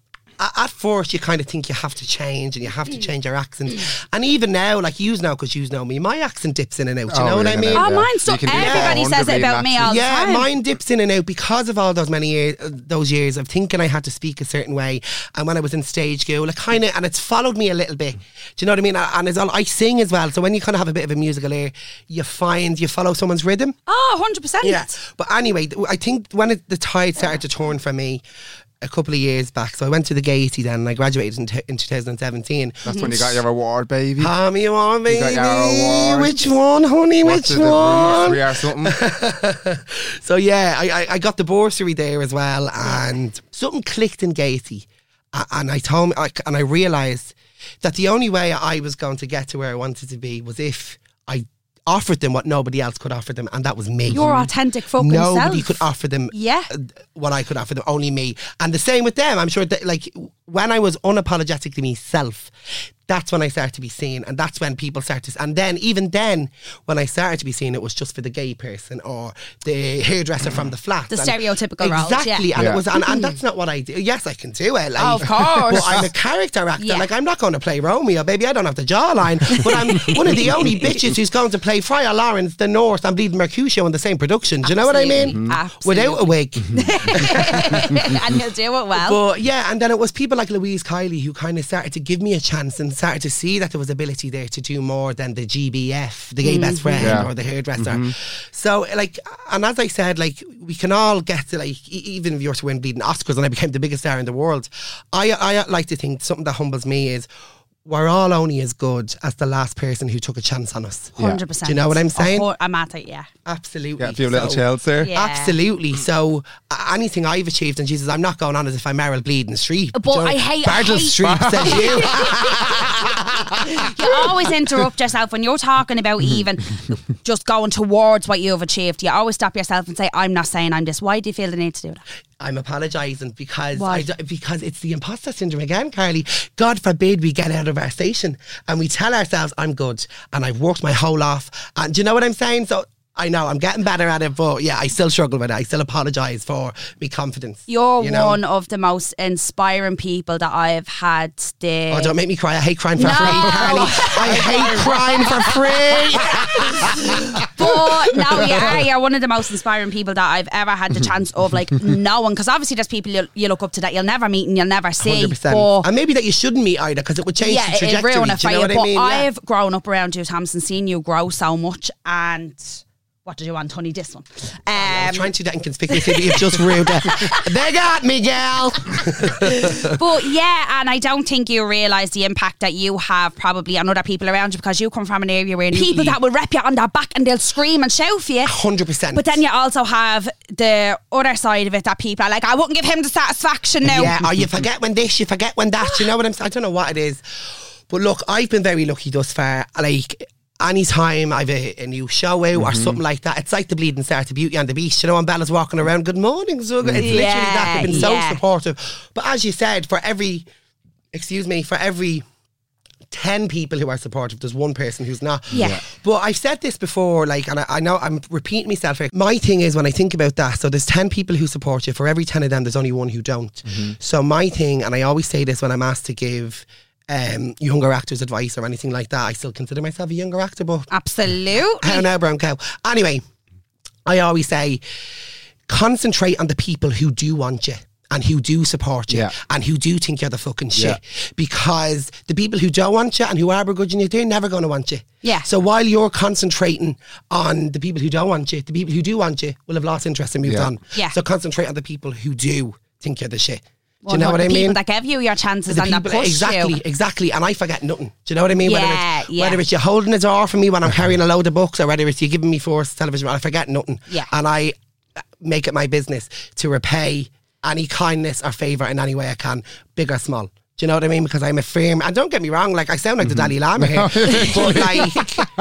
a- at first you kind of think you have to change and you have to change your accent, and even now, like you know, because you know me, my accent dips in and out. Do you Oh, know what yeah, I mean? Oh, Yeah. mine's You so can do everybody that. says it about me all Yeah, the time. mine dips in and out because of all those many years, uh, those years of thinking I had to speak a certain way. And when I was in stage school, it kind of, and it's followed me a little bit. Do you know what I mean? And it's all, I sing as well, so when you kind of have a bit of a musical ear, you find you follow someone's rhythm. Oh, one hundred percent. Yeah, but anyway, th- I think when it, the tide started to turn for me a couple of years back, so I went to the Gaiety then, and I graduated in, t- in two thousand seventeen. That's when you got your award, baby. How me you want, You got baby? your award. Which one, honey? What's Which it, the one? bursary or something? So yeah, I, I, I got the bursary there as well, and something clicked in Gaiety, A- and I told me, I, and I realised that the only way I was going to get to where I wanted to be was if I offered them what nobody else could offer them, and that was me. Your authentic fucking Nobody self. could offer them Yeah. uh, what I could offer them, only me. And the same with them. I'm sure that, like, when I was unapologetically myself, that's when I started to be seen, and that's when people started to, and then even then when I started to be seen, it was just for the gay person or the hairdresser from the flat. The And stereotypical roles, yeah. exactly, and Yeah. it was, and, and that's not what I do. Yes, I can do it, like, Of course. but I'm a character actor. Yeah. Like, I'm not going to play Romeo, baby. I don't have the jawline, but I'm one of the only bitches who's going to play Friar Lawrence, the North, and Bleeding Mercutio in the same production. Do you know what I mean? Absolutely. Without a wig. And he'll do it well. But yeah, and then it was people like Louise Kiley who kind of started to give me a chance and started to see that there was ability there to do more than the G B F, the gay best friend, Yeah. or the hairdresser. So like, and as I said, like, we can all get to, like, e- even if you were to win Bleeding Oscars and I became the biggest star in the world, I I like to think something that humbles me is we're all only as good as the last person who took a chance on us. one hundred percent. Do you know what I'm saying? Oh, I'm at it, yeah. Absolutely. Got a few little So- chills there. Yeah. Absolutely. So uh, anything I've achieved, and Jesus, I'm not going on as if I'm Meryl Bleeding Streep. But Do you know? I hate- I Bartle hate- Streep says you. You always interrupt yourself when you're talking about even just going towards what you've achieved. You always stop yourself and say, I'm not saying I'm this. Why do you feel the need to do that? I'm apologising because Why? I do, because it's the imposter syndrome again, Carly. God forbid we get out of our station and we tell ourselves, I'm good and I've worked my whole life. And do you know what I'm saying? So I know I'm getting better at it, but yeah, I still struggle with it. I still apologise for my confidence. You're you know? one of the most inspiring people that I've had the... Oh, don't make me cry. I hate crying for No. free, Carly. I hate crying for free. But now you are, you're one of the most inspiring people that I've ever had the chance of like knowing, because obviously there's people you, you look up to that you'll never meet and you'll never see. one hundred percent. But And maybe that you shouldn't meet either because it would change yeah, the it trajectory. ruin it Do for you know you. what But I mean? Yeah. I've grown up around you, Thomas, and seen you grow so much. And what did you want, honey? This one. I Um, was trying to do that inconspicuously, but you've just ruined it. They got me, gal. But yeah, and I don't think you realise the impact that you have probably on other people around you, because you come from an area where people that will rep you on their back and they'll scream and shout for you. one hundred percent. But then you also have the other side of it that people are like, I wouldn't give him the satisfaction now. Yeah, or you forget when this, you forget when that. You know what I'm saying? I don't know what it is. But look, I've been very lucky thus far. Like, anytime I've a, a new show out or something like that, it's like the bleeding start to Beauty and the Beast. You know, when Bella's walking around, good morning, so good. It's literally that. They've been so Yeah. supportive. But as you said, for every, excuse me, for every ten people who are supportive, there's one person who's not. Yeah. Yeah. But I've said this before, like, and I, I know I'm repeating myself here. My thing is, when I think about that, so there's ten people who support you. For every ten of them, there's only one who don't. Mm-hmm. So my thing, and I always say this when I'm asked to give um, younger actors advice or anything like that, I still consider myself a younger actor, but Absolutely. how now, brown cow. Anyway, I always say, concentrate on the people who do want you and who do support you Yeah. and who do think you're the fucking shit. Yeah. Because the people who don't want you and who are begrudging you, they're never going to want you. Yeah. So while you're concentrating on the people who don't want you, the people who do want you will have lost interest and moved Yeah. on. Yeah. So concentrate on the people who do think you're the shit. Do Well, you know what the I people mean? that give you your chances The and that people- push exactly, you. exactly. And I forget nothing. Do you know what I mean? whether Yeah, it's yeah. whether it's you holding a door for me when I'm carrying a load of books, or whether it's you giving me forced television, I forget nothing. Yeah. And I make it my business to repay any kindness or favour in any way I can, big or small. Do you know what I mean? Because I'm a firm, and don't get me wrong, like I sound like the Dalai Lama here, but like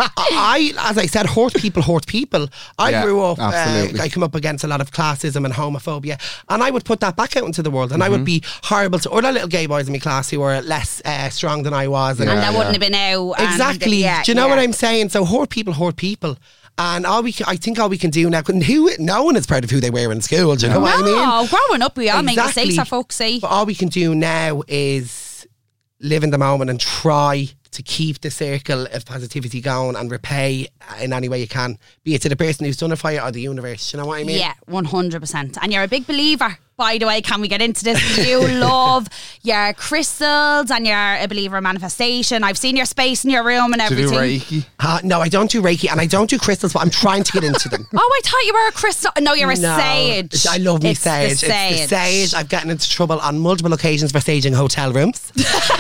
I, as I said, hurt people hurt people. I Yeah, grew up, uh, absolutely. I come up against a lot of classism and homophobia, and I would put that back out into the world, and I would be horrible to other little gay boys in my class who were less uh, strong than I was. And And Yeah, that yeah. wouldn't have been out. and- Exactly. yeah, Do you know yeah. what I'm saying? So hurt people hurt people. And all we, can, I think all we can do now, who, no one is proud of who they wear in school, do you know what I mean? No, growing up we all make Exactly. mistakes, for fuck's sake. But all we can do now is live in the moment and try to keep the circle of positivity going and repay in any way you can, be it to the person who's done it for you or the universe. You know what I mean? Yeah, one hundred percent. And you're a big believer, by the way. Can we get into this? You love your crystals and you're a believer in manifestation. I've seen your space in your room and Do you everything. do Reiki? Uh, no, I don't do Reiki and I don't do crystals, but I'm trying to get into them. Oh, I thought you were a crystal. No, you're a No, sage. I love me It's the sage. It's the sage. sage. I've gotten into trouble on multiple occasions for staging hotel rooms.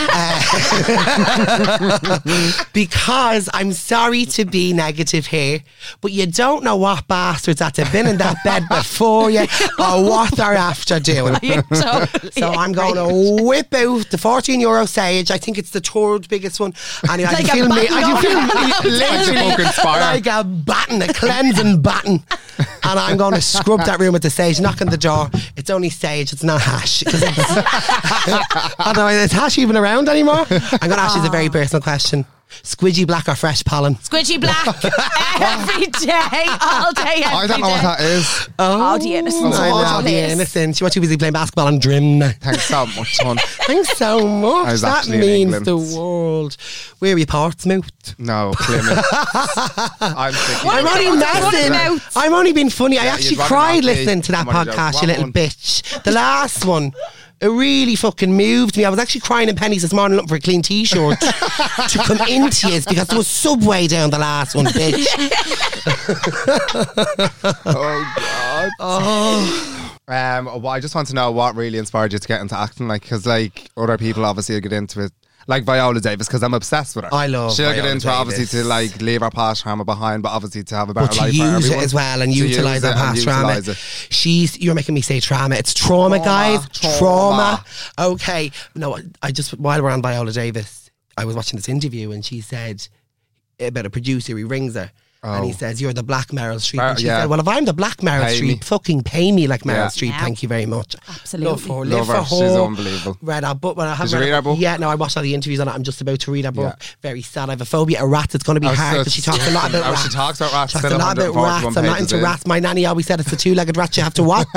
Uh, because I'm sorry to be negative here, but you don't know what bastards that have been in that bed before you or what they're after doing. You totally So I'm going agree. to whip out the fourteen euro sage. I think it's the third biggest one. Anyway, I Like can a feel me. baton I can feel me Like a literally fucking fire. like a baton, a cleansing baton. And I'm going to scrub that room with the sage, knock on the door. It's only sage, it's not hash. 'Cause it's, I don't know, is hash even around anymore? I'm going to ask you a very personal question. Squidgy black or fresh pollen? Squidgy black every day, all day, every I don't know day. what that is. Oh, the innocence. I Oh, know, the please. innocence. You were too busy playing basketball and Drim. Thanks so much, son. Thanks so much. I was That actually in means England. the world. Where are you, Portsmouth? No, Plymouth. I'm sick. What I'm about- only what messing. about- I'm only being funny. I Yeah, actually you'd rather cried not be. listening to that I'm only podcast, joking. you What little one? bitch. The last one. It really fucking moved me. I was actually crying in pennies this morning looking for a clean t-shirt to come into you because there was Subway down the last one, bitch. Oh, God. Oh. Um, well, I just want to know what really inspired you to get into acting, like, because like other people obviously get into it, like Viola Davis, because I'm obsessed with her. I love She'll get Viola into it, obviously Davis. to like leave her past trauma behind, but obviously to have a better But to life for use everyone. it as well and To use utilise it that and past trauma. utilise it. She's, you're making me say trauma. It's trauma, Trauma, guys. trauma. Trauma. Okay. No, I just, while we're on Viola Davis, I was watching this interview and she said about a producer, he rings her And he says, you're the black Meryl Streep. Uh, and she yeah. said, well, if I'm the black Meryl Pay Streep, me. fucking pay me like Meryl Yeah. Streep. Yeah. Thank you very much. Absolutely. Love her. Love Live her. for She's her. unbelievable. Read her book. Well, I haven't Did you read read her book? Yeah, no, I watched all the interviews on it. I'm just about to read her book. Yeah. Very sad. I have a phobia of rats. It's going to be Oh, hard so because she it's- talks a lot about Oh, rats. she talks about rats. Talks Still a lot about one rats. hundred I'm forty-one not pages into in. rats. My nanny always said it's the two-legged rat you have to watch.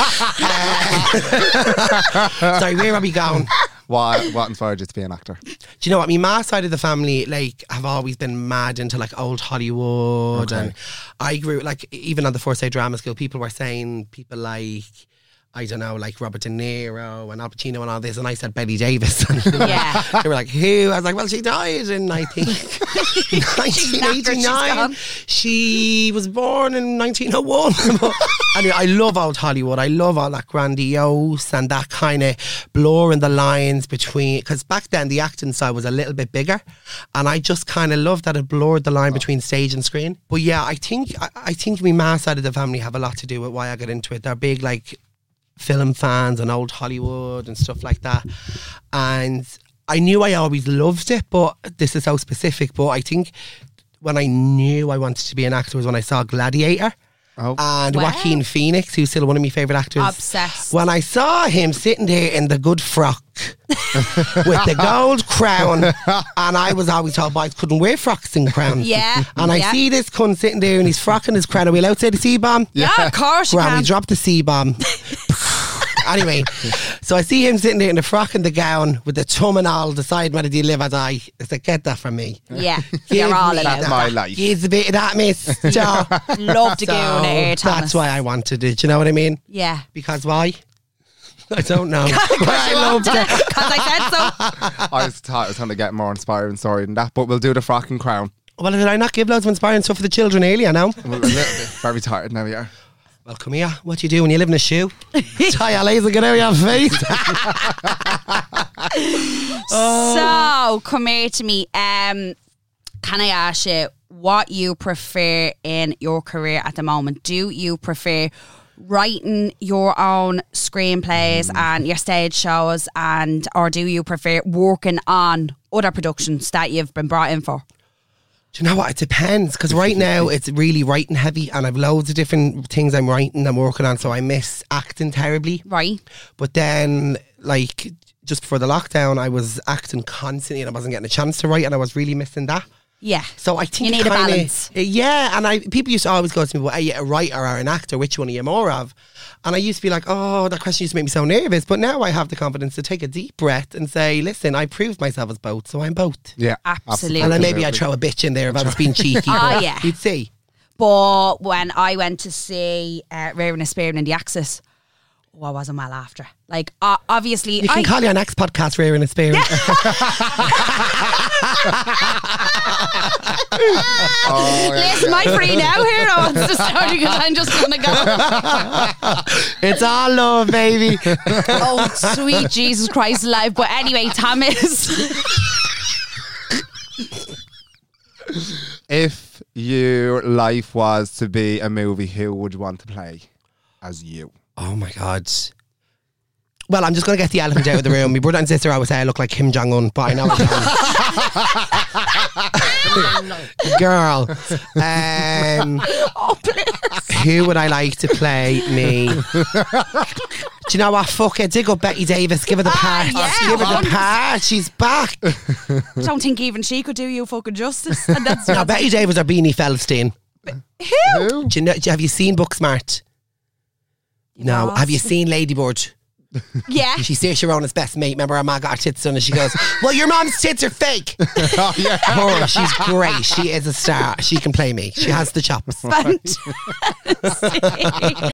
Uh, Sorry, where are we going? What, what inspired you to be an actor? Do you know what? My ma side of the family, like, have always been mad into like old Hollywood, Okay. and I grew like even on the Forsyth Drama School, people were saying people like, I don't know, like Robert De Niro and Al Pacino and all this, and I said Betty Davis. And they were- Yeah. they were like, who? I was like, well, she died in I think nineteen eighty-nine. She was born in nineteen oh one. Anyway, I love old Hollywood. I love all that grandiose and that kind of blurring the lines between, because back then the acting side was a little bit bigger, and I just kind of love that it blurred the line between stage and screen. But yeah, I think I, I think my ma side of the family have a lot to do with why I got into it. They're big like film fans and old Hollywood and stuff like that, and I knew I always loved it, but this is so specific. But I think when I knew I wanted to be an actor was when I saw Gladiator. Oh. And Wow. Joaquin Phoenix, who's still one of my favourite actors. Obsessed. When I saw him sitting there in the good frock with the gold crown, and I was always told boys couldn't wear frocks and crowns. Yeah. And I yeah. see this cunt sitting there in his frock and his crown. Are we allowed to say the C-bomb? Yeah, of course you Grammy can. dropped the C-bomb. Anyway, so I see him sitting there in the frock and the gown with the thumb and all, deciding whether he live or die. I said, get that from me. Yeah, Give you're all me allowed. That's my life. He's a bit of that, miss. Joe. Love to go on air, Thomas. That's why I wanted it. Do you know what I mean? Yeah. Because why? I don't know. Because I loved it. I said so. I just thought it was going to get more inspiring story than that, but we'll do the frock and crown. Well, did I not give loads of inspiring stuff for the children earlier now? Well, a little bit. Very tired now, yeah. Well, come here. What do you do when you live in a shoe? Tie your laser, get out of your face. So, come here to me. Um, can I ask you what you prefer in your career at the moment? Do you prefer writing your own screenplays and your stage shows, and or do you prefer working on other productions that you've been brought in for? Do you know what? It depends, because right now it's really writing heavy, and I've loads of different things I'm writing and working on, so I miss acting terribly. Right. But then, like, just before the lockdown, I was acting constantly and I wasn't getting a chance to write, and I was really missing that. Yeah. So I think You it need a kinda- balance. Yeah, and I people used to always go to me, well, are you a writer or an actor? Which one are you more of? And I used to be like, oh, that question used to make me so nervous. But now I have the confidence to take a deep breath and say, listen, I proved myself as both, so I'm both. Yeah. Absolutely. And then maybe I'd throw a bitch in there if I was being cheeky. Ah, but yeah. You'd see. But when I went to see uh, Rearing a Spearman in the Axis, oh, I wasn't well after. Like, uh, obviously, You can I, call your next podcast Rearing a Spear. Oh, yeah. listen, my free now here or wants to start because I'm just going to go. It's all love, baby. Oh, sweet Jesus Christ alive. But anyway, Thomas. If your life was to be a movie, who would you want to play as you? Oh my God. Well, I'm just going to get the elephant out of the room. My brother and sister always say I look like Kim Jong-un, but I know I don't. Girl. Um, Oh, please. who would I like to play me? Do you know what? Fuck it. Dig up Betty Davis. Give her the part. yeah, Give her one the part. She's back. I don't think even she could do you fucking justice. And that's Now, Betty Davis or Beanie Feldstein? who? Do you know, have you seen Booksmart? No. Yes. Have you seen Ladybird? Yeah. She says Sharona's best mate. Remember, her ma got her tits done, and she goes, "Well, your mom's tits are fake." Oh, yeah. Her, she's great. She is a star. She can play me. She has the chops. Fantastic.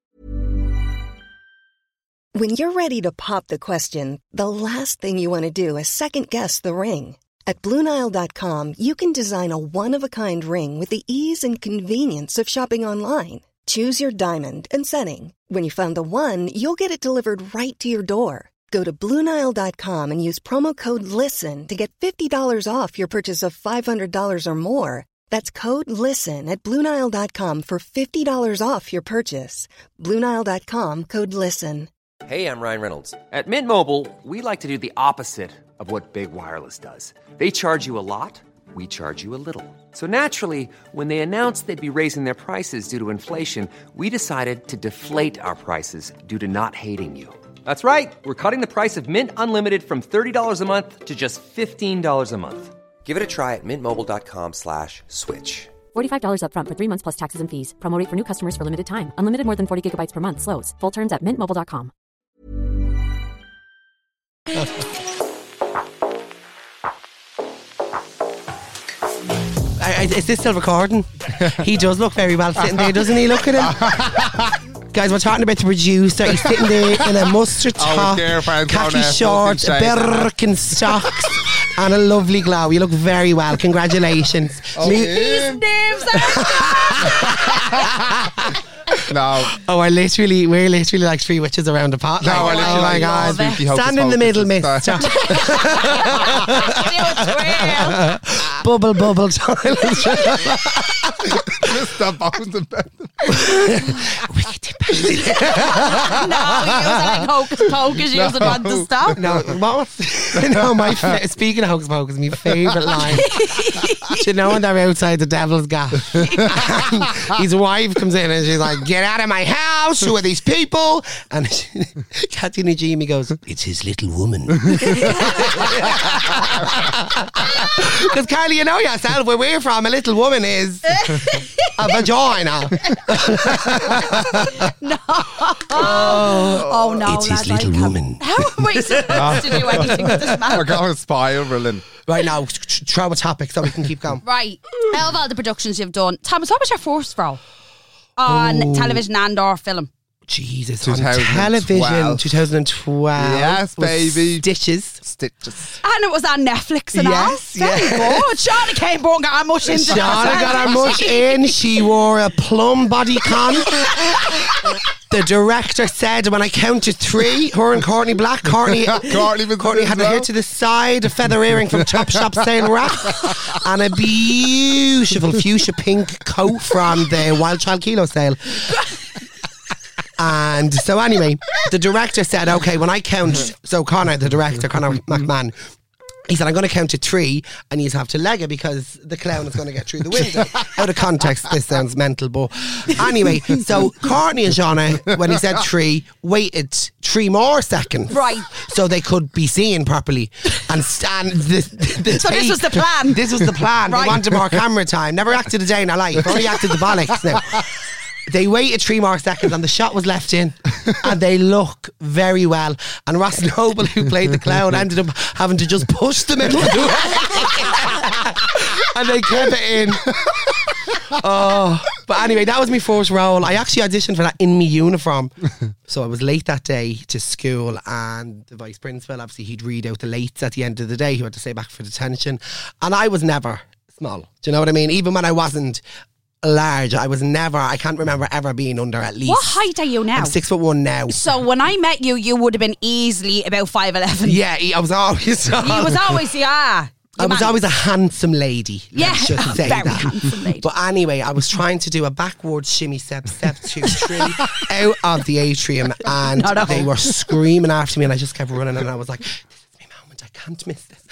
When you're ready to pop the question, the last thing you want to do is second-guess the ring. At Blue Nile dot com, you can design a one-of-a-kind ring with the ease and convenience of shopping online. Choose your diamond and setting. When you find the one, you'll get it delivered right to your door. Go to Blue Nile dot com and use promo code LISTEN to get fifty dollars off your purchase of five hundred dollars or more. That's code LISTEN at Blue Nile dot com for fifty dollars off your purchase. Blue Nile dot com, code LISTEN. Hey, I'm Ryan Reynolds. At Mint Mobile, we like to do the opposite of what Big Wireless does. They charge you a lot, we charge you a little. So naturally, when they announced they'd be raising their prices due to inflation, we decided to deflate our prices due to not hating you. That's right. We're cutting the price of Mint Unlimited from thirty dollars a month to just fifteen dollars a month. Give it a try at mintmobile.com slash switch. forty-five dollars up front for three months plus taxes and fees. Promo rate for new customers for limited time. Unlimited more than forty gigabytes per month. Slows full terms at mint mobile dot com. I, I, is this still recording? He does look very well sitting there, doesn't he? Look at him. Guys, we're talking about the producer. He's sitting there in a mustard top, oh, khaki shorts, Birkenstocks, and a lovely glow. You look very well. Congratulations. Okay. No. Oh, we're literally, we're literally like three witches around the pot. No, like, we're oh my God. Stand in the middle, mister. Bubble, bubble, toilet. Mister Bones and Beth. No, he was like hocus pocus. You doesn't want to stop. No, what? No, my fa- speaking of hocus pocus, my favourite line. Do you know when they're outside the Devil's Gap? His wife comes in and she's like, "Get out of my house! Who are these people?" And she, Kathy Najimy goes, "It's his little woman." Because Carly, you know yourself, where we're from, a little woman is a vagina. No. Oh, oh no. It's his lads, little I woman. How am I supposed to do anything with this man? We're going to spiral. Right now, throw a topic so we can keep going. Right. Out of all the productions you've done, Thomas, what was your first role on Oh. television and or film? Jesus, on twenty twelve. television, twenty twelve. Yes, was baby. Stitches. Stitches. And it was on Netflix and Yes, all. Very yes. good. Shauna came born, got her much into Shauna that. got her much in. She wore a plum bodycon. The director said when I counted three, her and Courtney Black, Courtney, Courtney was Courtney there had as her hair well. to the side, a feather earring from Topshop sale rack, and a beautiful fuchsia pink coat from the Wild Child Kilo sale. And so anyway, the director said, okay, when I count, so Connor, the director, Connor McMahon, he said, I'm going to count to three and you have to leg it because the clown is going to get through the window. Out of context, this sounds mental, but anyway, so Courtney and Shauna, when he said three, waited three more seconds. Right. So they could be seen properly. And stand the, the So this was the plan. This was the plan. Right. They wanted more camera time. Never acted a day in our life. Only acted the bollocks now. They waited three more seconds and the shot was left in and they look very well. And Ross Noble, who played the clown, ended up having to just push them into the way. And they kept it in. Oh, but anyway, that was my first role. I actually auditioned for that in my uniform. So I was late that day to school and the vice principal, obviously he'd read out the lates at the end of the day. He had to stay back for detention. And I was never small. Do you know what I mean? Even when I wasn't large, I was never, I can't remember ever being under at least. What height are you now? I'm six foot one now. So when I met you, you would have been easily about five eleven. Yeah, I was always. He was always, yeah. I was man. always a handsome lady. Yeah, let's just say very that. handsome lady. But anyway, I was trying to do a backwards shimmy step, step two, three out of the atrium, and Not at they all. were screaming after me, and I just kept running, and I was like, "This is my moment. I can't miss this."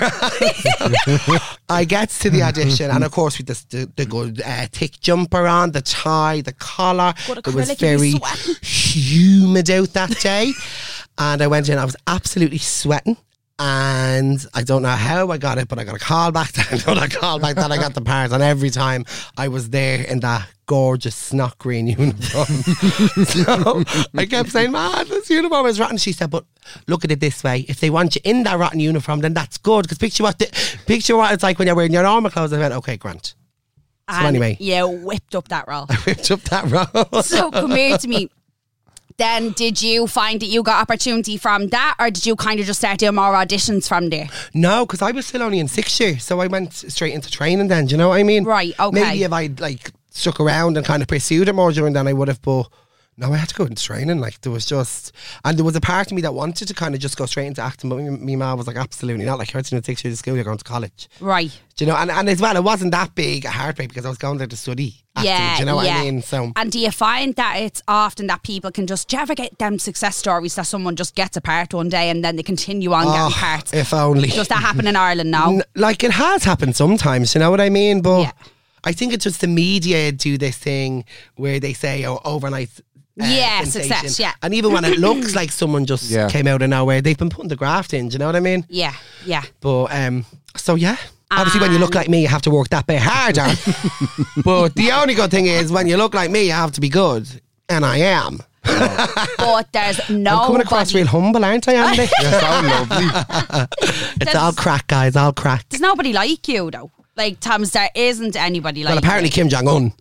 I get to the audition, and of course with this, the, the good uh, thick jumper on, the tie, the collar. Good It was acrylic, very you'd be sweating. humid out that day, and I went in. I was absolutely sweating. And I don't know how I got it, but I got a call back. I got a call back that I got the part. And every time I was there in that gorgeous snot green uniform. So I kept saying, man, this uniform is rotten. She said, but look at it this way. If they want you in that rotten uniform, then that's good. Because picture what the, picture what it's like when you're wearing your normal clothes. I went, okay, Grant. So And anyway. you whipped up that role. I whipped up that roll. So come here to me. Then did you find that you got opportunity from that, or did you kind of just start doing more auditions from there? No, because I was still only in sixth year, so I went straight into training then. Do you know what I mean? Right, okay. Maybe if I'd like stuck around and kind of pursued it more during then, I would have. But No, I had to go into training. Like, there was just, and there was a part of me that wanted to kind of just go straight into acting, but me, me mum was like, absolutely not. Like, you're in six years of school, you're going to college. Right. Do you know? And, and as well, it wasn't that big a heartbreak because I was going there to study acting. Yeah, do you know what yeah. I mean? So, and do you find that it's often that people can just, do you ever get them success stories that someone just gets a part one day and then they continue on oh, getting parts? if only. Does that happen in Ireland now? N- like, it has happened sometimes, you know what I mean? But Yeah. I think it's just the media do this thing where they say, oh, overnight. Uh, Yeah, sensation. success, yeah. And even when it looks like someone just Yeah. came out of nowhere, they've been putting the graft in. Do you know what I mean? Yeah, yeah. But um, so yeah. Obviously, when you look like me, you have to work that bit harder. But the only good thing is, when you look like me, you have to be good, and I am. But there's no. I'm coming across real humble, aren't I, Andy? Yes, how lovely. It's all crack, guys. All crack. There's nobody like you, though. Like, Thomas, there isn't anybody like Well, apparently you. Kim Jong Un.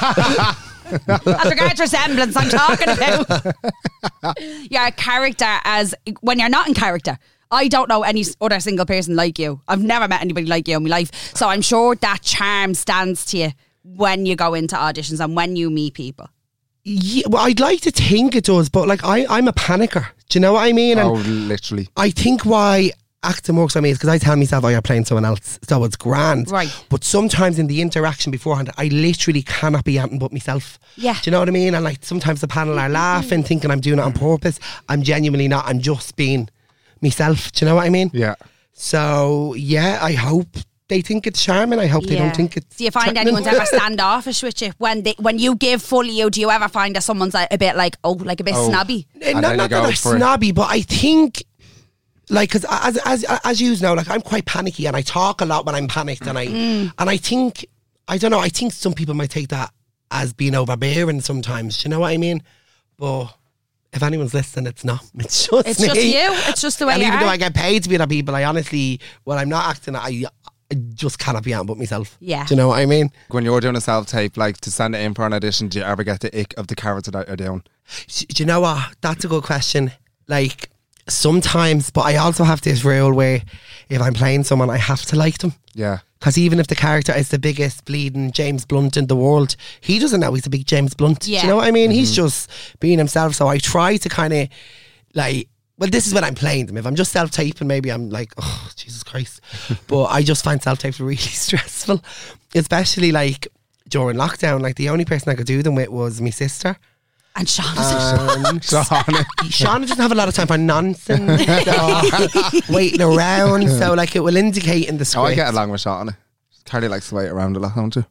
As regards resemblance, I'm talking about. Your character as when you're not in character. I don't know any other single person like you. I've never met anybody like you in my life. So I'm sure that charm stands to you when you go into auditions and when you meet people. Yeah, well, I'd like to think it does, but like I, I'm a panicker. Do you know what I mean? And Oh, literally. I think why acting works on me is because I tell myself, oh, you're playing someone else, so it's grand. Right. But sometimes in the interaction beforehand, I literally cannot be anything but myself. Yeah. Do you know what I mean? And like sometimes the panel are laughing, thinking I'm doing it on purpose. I'm genuinely not. I'm just being myself. Do you know what I mean? Yeah. So yeah, I hope they think it's charming. I hope they Yeah. don't think it's. Do you find threatening. anyone's ever standoffish with you when they when you give fully you? Do you ever find that someone's like a bit like oh like a bit Oh. snobby? Eh, And not then not you that go they're for it. snobby, but I think, like, because as as as you know, like I'm quite panicky and I talk a lot when I'm panicked, and I Mm. and I think I don't know. I think some people might take that as being overbearing sometimes. Do you know what I mean? But if anyone's listening, it's not. It's just It's me. just you. It's just the way And you even are. though I get paid to be other people, I honestly, when I'm not acting, I. I just cannot be out but myself. Yeah. Do you know what I mean? When you're doing a self-tape, like to send it in for an audition, do you ever get the ick of the character that you're doing? Do you know what? That's a good question. Like, sometimes, but I also have this rule where if I'm playing someone, I have to like them. Yeah. Because even if the character is the biggest bleeding James Blunt in the world, he doesn't know he's a big James Blunt. Do Yeah. you know what I mean? He's just being himself. So I try to kind of, like, well, this is when I'm playing them. If I'm just self-taping, maybe I'm like, oh, Jesus Christ. But I just find self-tapes really stressful. Especially, like, during lockdown. Like, the only person I could do them with was my sister. And Sean, Um, Shauna. Shauna doesn't have a lot of time for nonsense, so waiting around. So, like, it will indicate in the Oh, script. I get along with Shauna. Carly likes to wait around a lot, don't you?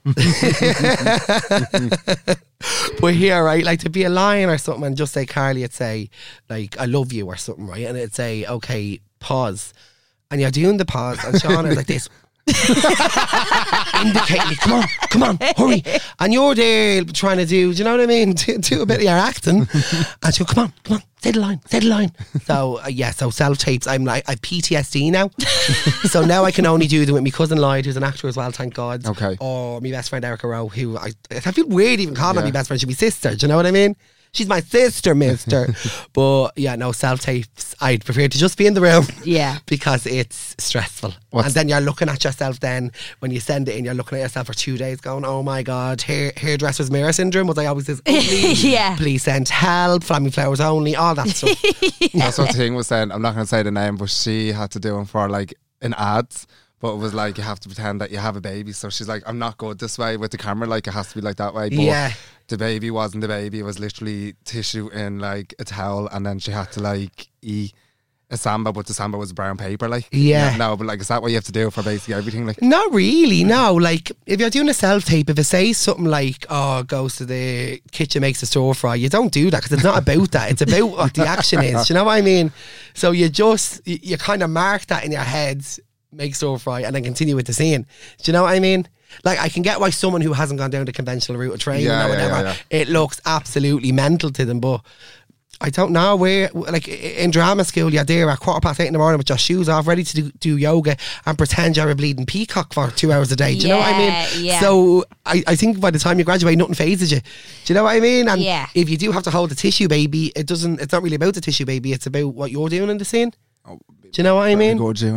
But here, right, like to be a lion or something and just say, Carly, it'd say, like, I love you or something, right? And it'd say, okay, pause. And you're doing the pause, and Shauna's like this. Indicating, come on, come on, hurry. And you're there trying to do, do you know what I mean? Do, do a bit of your acting. And she'll, come on, come on, say the line, say the line. So, uh, yeah, so self-tapes, I'm like, I have P T S D now. So now I can only do them with my cousin Lloyd, who's an actor as well, thank God. Okay. Or my best friend Erica Rowe, who I, I feel weird even calling her Yeah. my best friend. She's my sister, do you know what I mean? She's my sister, mister. But yeah, no, self-tapes, I'd prefer to just be in the room. Yeah. Because it's stressful. What's- and then you're looking at yourself then, when you send it in, you're looking at yourself for two days going, oh my God, hair, hairdresser's mirror syndrome, was I always this ugly? Yeah. Please send help, Flammy Flowers only, all that stuff. That's what Ting was saying. I'm not going to say the name, but she had to do them for like in ads. But it was like you have to pretend that you have a baby. So she's like, I'm not good this way with the camera. Like it has to be like that way. But Yeah. the baby wasn't the baby. It was literally tissue in like a towel, and then she had to like eat a samba, but the samba was brown paper. Like Yeah. no, but like is that what you have to do for basically everything? Like Not really, no. Like, if you're doing a self-tape, if it says something like, oh, goes to the kitchen, makes a stir fry, you don't do that because it's not about that. It's about what the action is. Do you know what I mean? So you just, you, you kind of mark that in your head, make stir fry, and then continue with the scene. Do you know what I mean? Like, I can get why someone who hasn't gone down the conventional route of training Yeah, or yeah, whatever, yeah, it looks absolutely mental to them, but I don't know where, like in drama school, you're there at quarter past eight in the morning with your shoes off, ready to do, do yoga and pretend you're a bleeding peacock for two hours a day. Do you know what I Yeah, mean? yeah. So I, I think by the time you graduate, nothing phases you. Do you know what I mean? And Yeah. if you do have to hold the tissue baby, it doesn't. It's not really about the tissue baby. It's about what you're doing in the scene. Do you know what I mean? Good, you know.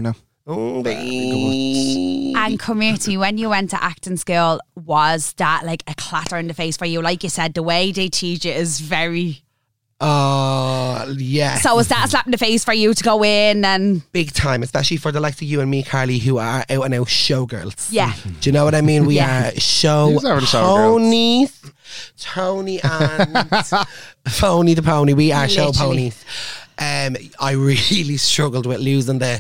Oh, baby. And come here to me, when you went to acting school, was that like a clatter in the face for you? Like you said, the way they teach it is very... Oh, yeah. So was that a slap in the face for you to go in and... Big time, especially for the likes of you and me, Carly, who are out and out showgirls. Yeah. Do you know what I mean? We Yeah. are show These are the ponies. Tony and Phony the pony. We are show Literally. ponies. Um, I really struggled with losing the...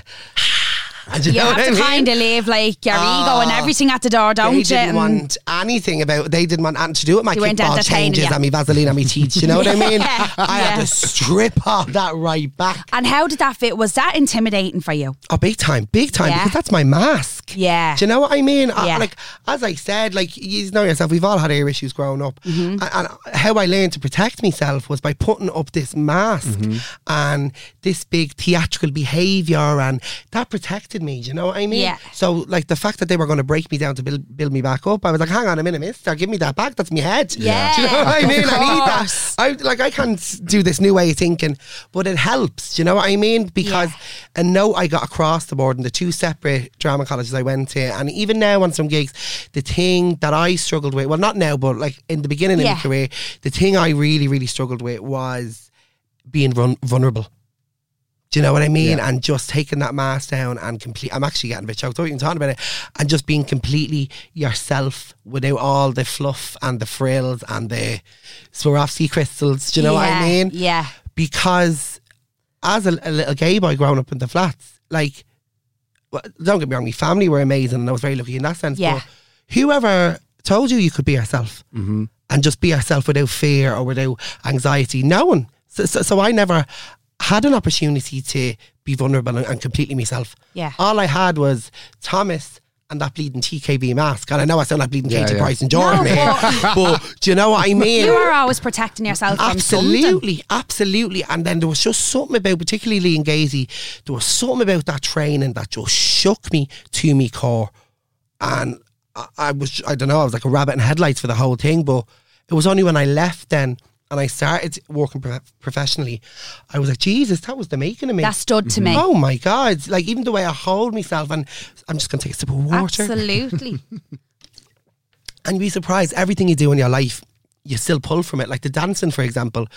And you You know have what to I mean? kind of leave like your ego Ah, and everything at the door, don't They you? didn't And- want anything about. They didn't want anything to do with my They weren't kickball entertaining changes you. and me Vaseline and me teeth. You know what I mean? Yeah, I had yeah. to strip all that right back. And how did that fit? Was that intimidating for you? Oh, big time, big time, Yeah. because that's my mask. Yeah. Do you know what I mean? I- Yeah. like, as I said, like, you know yourself, we've all had ear issues growing up. Mm-hmm. And, and how I learned to protect myself was by putting up this mask and this big theatrical behaviour, and that protected me. Do you know what I mean? Yeah. So, like, the fact that they were going to break me down to build, build me back up, I was like, hang on a minute, mister, give me that back. That's my head. Yeah. Do you know what I Of mean? I need course. that. I, like, I can't do this new way of thinking, but it helps. Do you know what I mean? Because Yeah. a note I got across the board in the two separate drama colleges I went to, and even now on some gigs, the thing that I struggled with, well, not now, but like in the beginning Yeah. of my career, the thing I really, really struggled with was being run- vulnerable. Do you know what I mean? Yeah. And just taking that mask down and complete. I'm actually getting a bit choked up even talking about it. And just being completely yourself without all the fluff and the frills and the Swarovski crystals. Do you know what I Yeah, mean? Yeah. Because as a, a little gay boy growing up in the flats, like, well, don't get me wrong, my family were amazing and I was very lucky in that sense. Yeah. But whoever told you you could be yourself Mm-hmm. and just be yourself without fear or without anxiety? No one. So, so, so I never had an opportunity to be vulnerable and, and completely myself. Yeah. All I had was Thomas and that bleeding T K B mask. And I know I sound like bleeding Yeah, Katie yeah. Price and Jordan No, here, but do you know what I mean? You are always protecting yourself from something. Absolutely, absolutely. And then there was just something about, particularly Lee and Gazy, there was something about that training that just shook me to me core. And I, I was, I don't know, I was like a rabbit in headlights for the whole thing. But it was only when I left then and I started working pro- professionally, I was like, Jesus, that was the making of me. That stood to me. Oh my God. Like, even the way I hold myself, and I'm just going to take a sip of water. Absolutely. And you'd be surprised, everything you do in your life, you still pull from it. Like the dancing, for example.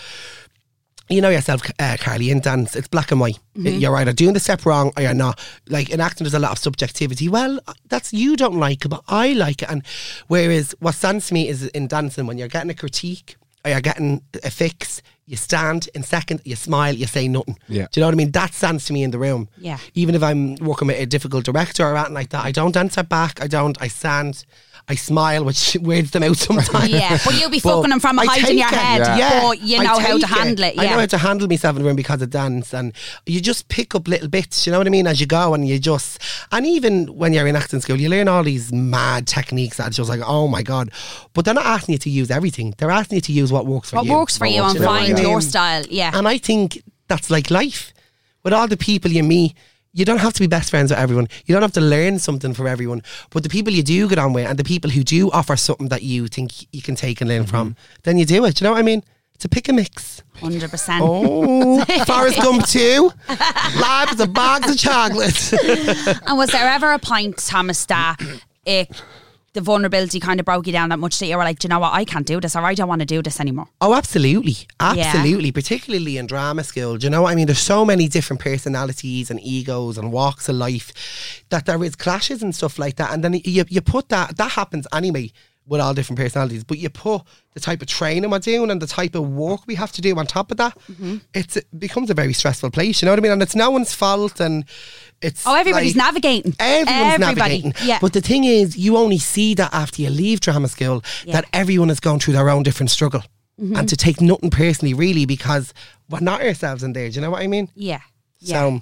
You know yourself, uh, Carly, in dance, it's black and white. You're either doing the step wrong or you're not. Like in acting, there's a lot of subjectivity. Well, that's, you don't like it, but I like it. And whereas what stands to me is in dancing, when you're getting a critique or you're getting a fix, you stand in second, you smile, you say nothing. Yeah. Do you know what I mean? That stands to me in the room. Yeah. Even if I'm working with a difficult director or anything like that, I don't answer back. I don't. I stand. I smile, which weirds them out sometimes. Yeah, but you'll be But fucking them from a I height in take your it. head. Yeah. But you I know how to take handle it. I know Yeah. how to handle myself in the room because of dance, and you just pick up little bits. You know what I mean? As you go, and you just, and even when you're in acting school, you learn all these mad techniques that's just like, oh my God. But they're not asking you to use everything. They're asking you to use what works for What you. works for you works and for you, find yeah. your style. Yeah. And I think that's like life. With all the people you meet, you don't have to be best friends with everyone. You don't have to learn something from everyone. But the people you do get on with, and the people who do offer something that you think you can take and learn from, then you do it. Do you know what I mean? It's a pick and mix. one hundred percent. Oh, Forrest Gump too. Labs, a box of chocolate. And was there ever a point, Thomas, that it, the vulnerability kind of broke you down that much that you were like, do you know what, I can't do this, or I don't want to do this anymore? Oh, absolutely. Absolutely. Particularly in drama school. Do you know what I mean? There's so many different personalities and egos and walks of life that there is clashes and stuff like that. And then you, you put that, that happens anyway with all different personalities, but you put the type of training we're doing and the type of work we have to do on top of that, Mm-hmm. it's, it becomes a very stressful place, you know what I mean? And it's no one's fault, and it's Oh, everybody's like, navigating. Everyone's Everybody. navigating. Yeah. But the thing is, you only see that after you leave drama school, Yeah. that everyone is going through their own different struggle. Mm-hmm. And to take nothing personally, really, because we're not ourselves in there. Do you know what I mean? Yeah. Yeah. So,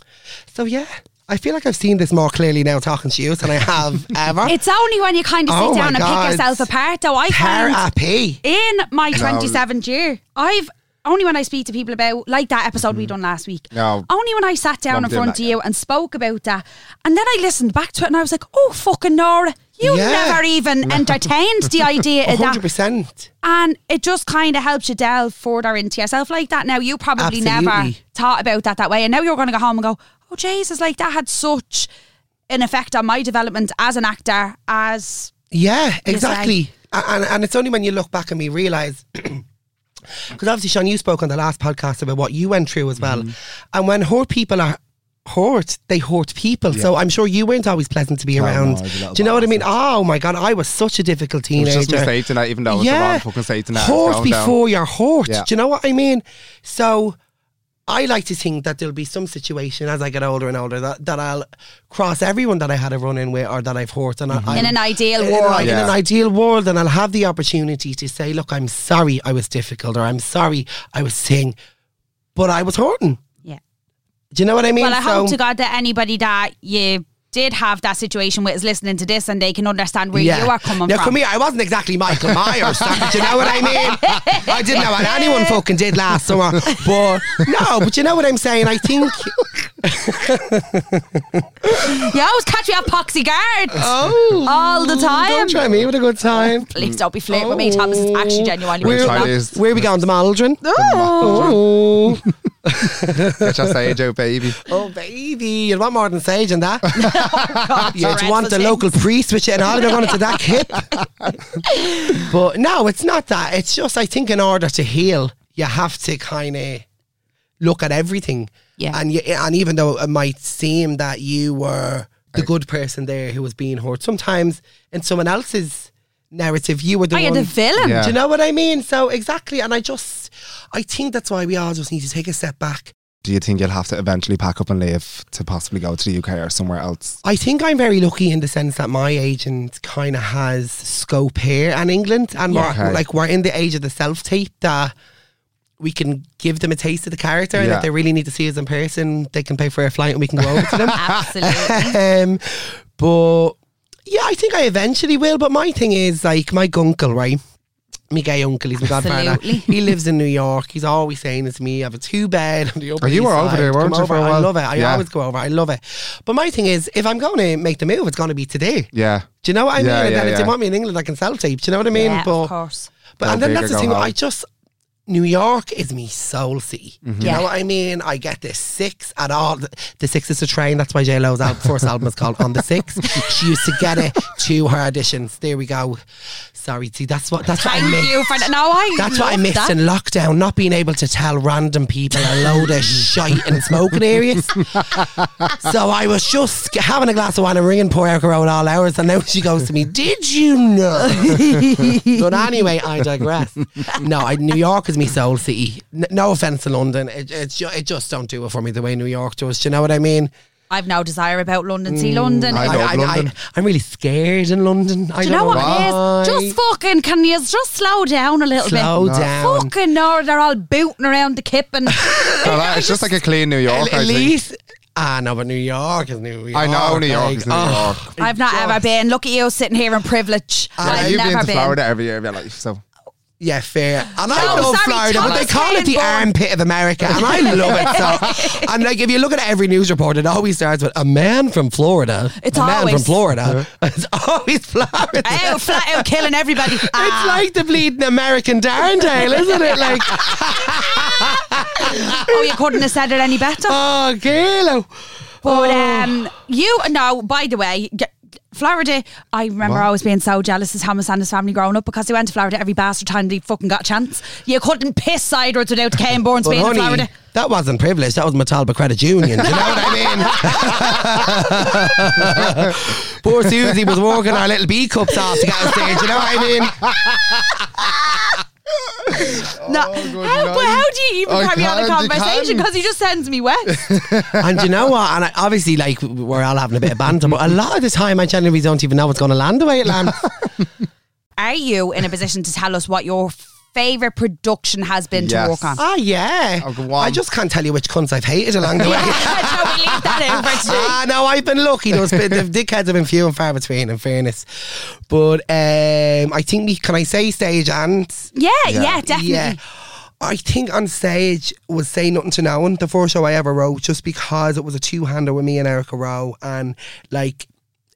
so yeah. I feel like I've seen this more clearly now talking to you than I have ever. It's only when you kind of sit Oh my down and God. pick yourself apart, though. I find Therapy. in my twenty-seventh year, I've only when I speak to people about, like that episode we done last week, No. only when I sat down I'm in doing front that, of you and spoke about that, and then I listened back to it and I was like, oh fucking Nora, You Yeah. never even entertained the idea one of hundred that. percent. And it just kind of helps you delve further into yourself like that. Now, you probably never Absolutely. thought about that that way. And now you're going to go home and go, oh, Jesus, like that had such an effect on my development as an actor, as... Yeah, You exactly. A- And, and it's only when you look back and we realise... Because obviously, Sean, you spoke on the last podcast about what you went through as well. And when hurt people are hurt, they hurt people. So I'm sure you weren't always pleasant to be Oh, no, around. I was a little Do you know what I mean? bastard. Oh my God, I was such a difficult It teenager. was just mistakes in that, even though it was the wrong fucking mistake in that. it was Hurt going down. before you're hurt. Yeah. Do you know what I mean? So I like to think that there'll be some situation as I get older and older that, that I'll cross everyone that I had a run in with or that I've hurt. And I, In an ideal in, world. in Yeah. an ideal world, and I'll have the opportunity to say, look, I'm sorry I was difficult, or I'm sorry I was saying, but I was hurting. Yeah. Do you know what I mean? Well, I So- hope to God that anybody that you did have that situation with is listening to this and they can understand where Yeah. you are coming now, from. come here, I wasn't exactly Michael Myers, but you know what I mean? I didn't know what anyone fucking did last summer. But no, but you know what I'm saying? I think You always catch me off Poxy Guard oh, all the time. don't try me with a good time. Please don't be flirting with me, Thomas. It's actually genuinely Where, really try not. this. where are we going? The Maldron? Oh. Oh. Get your sage out, baby. Oh, baby, you want more than sage in that. God, You dreadful want the things. local priest with you and all, they're going to that kip. But no, it's not that. It's just, I think in order to heal, you have to kind of look at everything. Yeah. And, you, and even though it might seem that you were the good person there who was being hurt, sometimes in someone else's narrative, you were the Oh, you're one. the villain. Yeah. Do you know what I mean? So exactly. And I just, I think that's why we all just need to take a step back. Do you think you'll have to eventually pack up and leave to possibly go to the U K or somewhere else? I think I'm very lucky in the sense that my agent kind of has scope here in England, and Yeah. we're Okay. like we're in the age of the self tape that we can give them a taste of the character, and Yeah. if they really need to see us in person, they can pay for a flight and we can go over to them. Absolutely. um, but yeah, I think I eventually will. But my thing is like my gunkle, right? My gay uncle, he's my godfather. Absolutely. He lives in New York. He's always saying it to me. I have a two bed on the upper Oh, you East were over Side. there, weren't Come you, for over. a I while? love it. I Yeah. always go over. I love it. But my thing is, if I'm going to make the move, it's going to be today. Yeah. Do you know what I Yeah, mean? And yeah, then if yeah. they want me in England, I can sell tape. Do you know what I mean? Yeah, but of course. but Go and then big that's or the go thing. home. I just New York is me soul city. Mm-hmm. Do you Yeah. know what I mean? I get the six at all. The, the six is a train. That's why J Lo's al- first album is called On the Six. She used to get it to her auditions. There we go. Sorry, see, that's what that's what I Thank missed. you for that. No, I That's what I love missed that. in lockdown, not being able to tell random people a load of shite in smoking areas. So I was just having a glass of wine and ringing poor Erica Rowan all hours, and now she goes to me, did you know? But anyway, I digress. No, I, New York is me soul city. N- no offence to London. It, it's ju- it just don't do it for me the way New York does. Do you know what I mean? I've no desire about London. See, London. I it- love London. I, am really scared in London. I Do you don't know what why. it is? Just fucking, can you just slow down a little Slow bit? down. Fucking no, they're all booting around the kip and No, that- it's just like a clean New York. At, I at think. least, ah, no, but New York is New York. I know New York like, is New oh, York. I've not ever been. Look at you sitting here in privilege. Yeah, I've you've been never to been. Florida every year of your life, so Yeah, fair. And I No, love sorry, Florida, but they Thomas call it the Hayden, armpit of America, and I love it. So, and like, if you look at every news report, it always starts with a man from Florida. It's a man always- from Florida. It's always Florida. Out, flat out killing everybody. It's Ah. like the bleeding American Darndale, isn't it? Like, Oh, you couldn't have said it any better. oh, Galo. But um, you no. By the way, g- Florida. I remember What? always being so jealous of Thomas and his family growing up because they went to Florida every bastard time they fucking got a chance. You couldn't piss sideways without Kane Burns But being in honey, Florida. that wasn't privilege. That was Metalba Credit Union. Do you know what I mean? Poor Susie was working our little B cups off to get us there. Do you know what I mean? No, Oh, good how, but night. how do you even I carry on a can't, you conversation? can't. Because he just sends me west. And you know what? And I, obviously, like, we're all having a bit of banter, but a lot of the time, I genuinely don't even know what's going to land the way it lands. Are you in a position to tell us what your favourite production has been Yes. to work on? Ah, yeah. Oh, go on. I just can't tell you which cunts I've hated along the way. no, we leave that in for today. Ah, no, I've been lucky. Those been, the dickheads have been few and far between, in fairness. But um, I think, we, can I say stage and? Yeah, yeah, definitely. Yeah. I think on stage was Say Nothing to No One, the first show I ever wrote, just because it was a two-hander with me and Erica Rowe, and like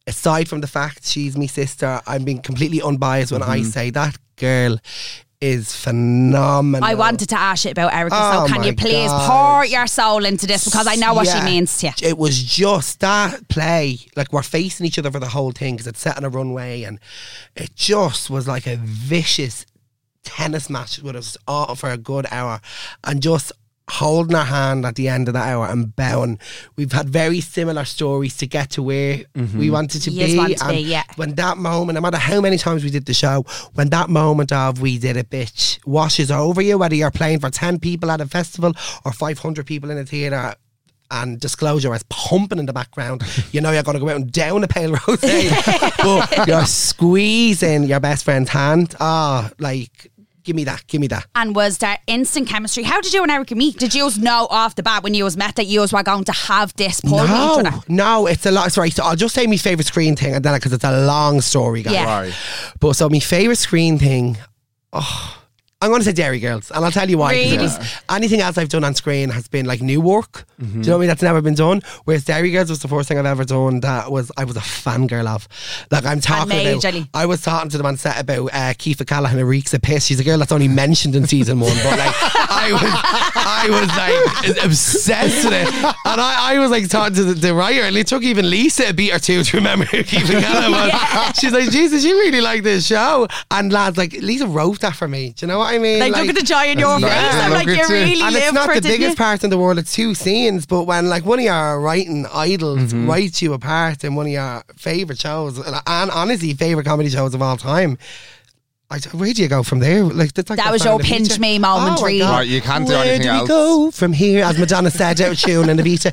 aside from the fact she's me sister, I'm being completely unbiased when Mm-hmm. I say that girl is phenomenal. I wanted to ask you about Erica, Oh so can my you please God. pour your soul into this, because I know what Yeah. she means to you. It was just that play, like we're facing each other for the whole thing because it's set on a runway, and it just was like a vicious tennis match with us all for a good hour, and just holding our hand at the end of that hour and bowing. We've had very similar stories to get to where we wanted to Yes, be. want to and be, yeah. when that moment, no matter how many times we did the show, when that moment of we did it, bitch, washes over you, whether you're playing for ten people at a festival or five hundred people in a theatre, and Disclosure is pumping in the background, you know you're going to go out and down a pale rosé, but you're squeezing your best friend's hand. Ah, like, give me that, give me that. And was there instant chemistry? How did you and Erica meet? Did you know off the bat when you was met that you were going to have this pull with each No, other? no, it's a lot. Sorry, so I'll just say my favourite screen thing, and then because it's a long story, guys. Yeah. Right. But so my favourite screen thing, oh, I'm going to say Dairy Girls, and I'll tell you why. 'cause Really? it's- Anything else I've done on screen has been like new work. Do you know what I mean? That's never been done. Whereas Dairy Girls was the first thing I've ever done that was I was a fangirl of. Like I'm talking about. majorly. I was talking to them on set about uh, Kiefer Callahan and Reeks of Piss. She's a girl that's only mentioned in season one, but like I was, I was like obsessed with it, and I, I was like talking to the, the writer, and it took even Lisa a beat or two to remember who Kiefer Callahan was. Yeah. She's like, Jesus, you really like this show, and lads, like Lisa wrote that for me. Do you know what I mean? Like, look at the joy in your That's face. nice. I'm Look like, at you you. really and live it's not for the it, didn't biggest you? part in the world, it's two scenes, but when like one of your writing idols Mm-hmm. writes you a part in one of your favourite shows, and and honestly favourite comedy shows of all time, I, where do you go from there? Like, that's like That the was fan your of pinch Vita. me moment, Oh my really. God. Right, you can't do Where anything do we else. go from here? As Madonna said, out of tune in the Vita.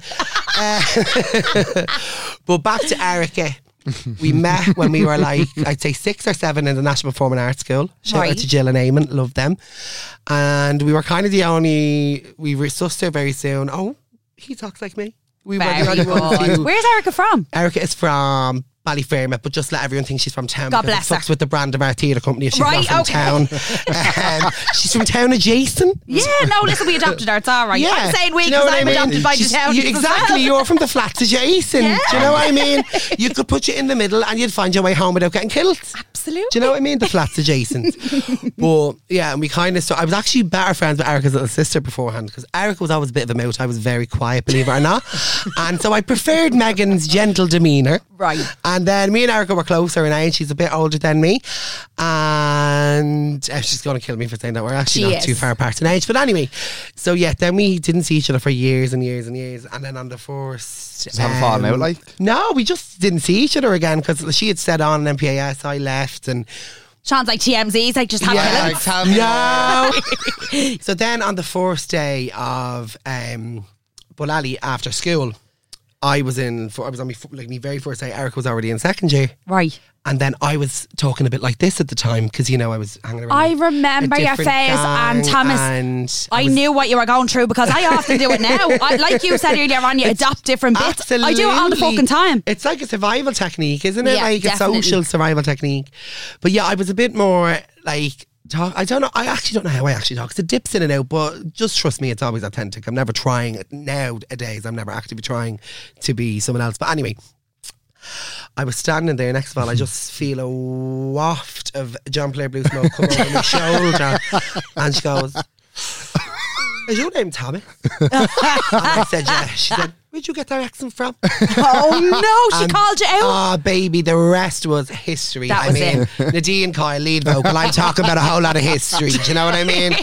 Uh, but back to Erica. We met when we were like, I'd say six or seven in the National Performing Arts School. Shout Right. out to Jill and Eamon, loved them. And we were kind of the only, we resussed her very soon. Oh, he talks like me. We were Very the only ones good. who- Where's Erica from? Erica is from Ballyfermot, but just let everyone think she's from town. God because bless it her. fucks with the brand of our theatre company if she's Right, not from okay. town. Um, she's from town adjacent. Yeah, no, listen, we adopted her. It's all right. Yeah. I'm saying we Do you know because what I I'm mean? adopted by the She's- town. you- exactly, you're from the flats adjacent. Yeah. Do you know what I mean? You could put you in the middle and you'd find your way home without getting killed. Absolutely. Do you know what I mean? The flats adjacent. But yeah, and we kind of, so I was actually better friends with Erica's little sister beforehand because Erica was always a bit of a mout. I was very quiet, believe it or not. And so I preferred Megan's gentle demeanour. Right. And then me and Erica were closer in age. She's a bit older than me. And uh, she's going to kill me for saying that. We're actually She not is. too far apart in age. But anyway, so yeah, then we didn't see each other for years and years and years. And then on the first... Just have a falling out, like? No, we just didn't see each other again because she had said on an M P A S, I left, and Sean's like T M Z's, like just have yeah, yeah, like, tell me. no. So then on the first day of um, Bulali after school, I was in. I was on my like my very first day. Eric was already in second year, Right. and then I was talking a bit like this at the time because you know I was hanging around. I with remember a your different face, and gang, Thomas, and I was- knew what you were going through because I often do it now. I, like you said earlier on, you adopt different bits. I do it all the Absolutely. fucking time. It's like a survival technique, isn't it? Yeah, like definitely. a social survival technique. But yeah, I was a bit more like talk. I don't know. I actually don't know how I actually talk. 'Cause it dips in and out, but just trust me, it's always authentic. I'm never trying nowadays. I'm never actively trying to be someone else. But anyway. I was standing there next to Val. I just feel a waft of John Player Blue smoke come over my shoulder, and she goes, "Is your name Tommy?" And I said, "Yeah." She said, "Where'd you get that accent from?" Oh no, she And- called you out. Ah, baby, the rest was history. That I was mean, Nadine Kyle, lead vocal. I'm talking about a whole lot of history. Do you know what I mean?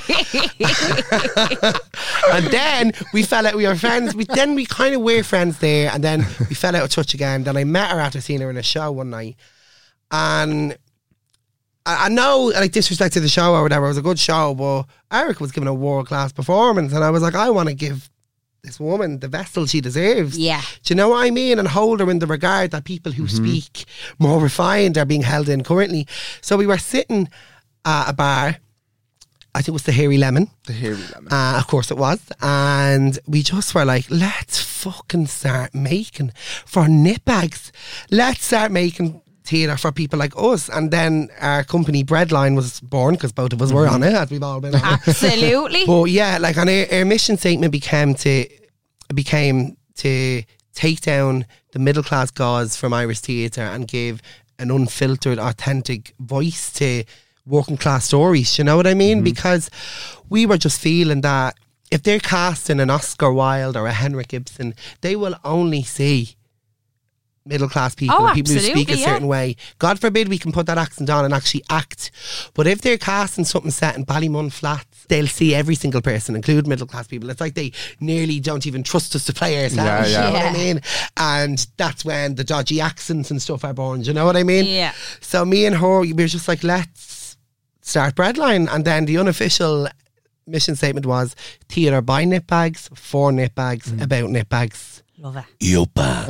And then we fell out. We were friends. We then we kind of were friends there, and then we fell out of touch again. Then I met her after seeing her in a show one night, and I, I know, like, disrespect to the show or whatever. It was a good show, but Eric was giving a world class performance, and I was like, I want to give this woman the vessel she deserves. Yeah. Do you know what I mean? And hold her in the regard that people who speak more refined are being held in currently. So we were sitting at a bar. I think it was the Hairy Lemon. The hairy lemon. Uh, of course it was. And we just were like, let's fucking start making for nip bags. Let's start making theatre for people like us. And then our company Breadline was born because both of us were on it, as we've all been on it. Absolutely. But yeah, like, and our, our mission statement became to became to take down the middle class gauze from Irish theatre and give an unfiltered, authentic voice to working class stories. You know what I mean? Mm-hmm. Because we were just feeling that if they're casting an Oscar Wilde or a Henrik Ibsen, they will only see middle class people oh, and people who speak a yeah. certain way. God forbid we can put that accent on and actually act. But if they're casting something set in Ballymun Flats, they'll see every single person, including middle class people. It's like they nearly don't even trust us to play ourselves. Yeah, yeah. You know yeah. what I mean? And that's when the dodgy accents and stuff are born. Do you know what I mean? Yeah. So me and her, we were just like, let's start Breadline. And then the unofficial mission statement was theatre by knit bags, for knit bags, mm. about knit bags. Love it. Yopa.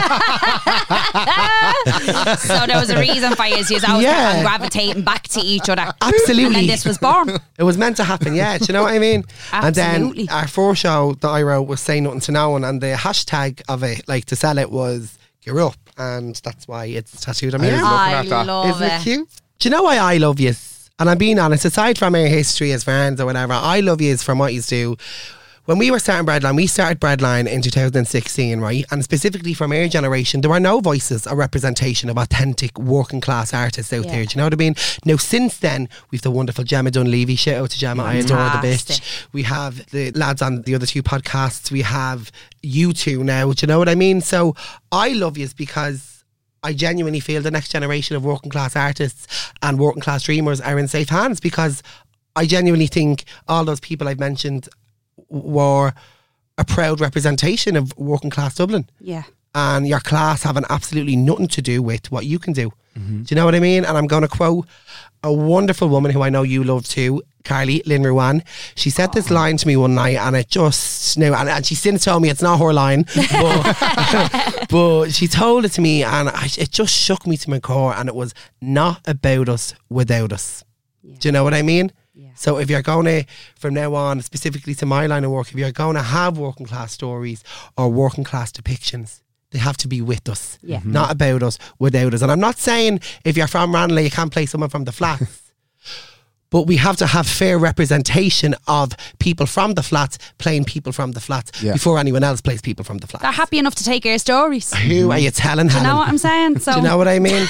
So there was a reason for you. You always Yeah. kept on gravitating back to each other. Absolutely. And then this was born. It was meant to happen, yeah. Do you know what I mean? Absolutely. And then our first show that I wrote was Say Nothing to No One, and the hashtag of it, like to sell it, was Gear Up, and that's why it's tattooed on me. I was arm. looking I at that. love Isn't it. it cute? Do you know why I love you? And I'm being honest, aside from our history as friends or whatever, I love you from what you do. When we were starting Breadline, we started Breadline in two thousand sixteen, right? And specifically from our generation, there were no voices or representation of authentic working class artists out Yeah. there. Do you know what I mean? Now, since then, we've the wonderful Gemma Dunleavy. Shout out to Gemma. I adore the Fantastic. bitch. We have the lads on the other two podcasts. We have you two now. Do you know what I mean? So I love you because I genuinely feel the next generation of working class artists and working class dreamers are in safe hands, because I genuinely think all those people I've mentioned were a proud representation of working class Dublin. Yeah. And your class having absolutely nothing to do with what you can do. Mm-hmm. Do you know what I mean? And I'm going to quote a wonderful woman who I know you love too, Carly Lynn Ruan. She said this line to me one night, and it just, no, and, and she since told me it's not her line, but, but she told it to me, and I, it just shook me to my core. And it was not about us without us. Yeah. Do you know what I mean? Yeah. So if you're going to, from now on, specifically to my line of work, if you're going to have working class stories or working class depictions, they have to be with us, yeah. mm-hmm. not about us, without us. And I'm not saying if you're from Ranelagh, you can't play someone from the flats. But we have to have fair representation of people from the flats playing people from the flats yeah. before anyone else plays people from the flats. They're happy enough to take your stories. Who are you telling, Do you Helen? know what I'm saying? So, do you know what I mean?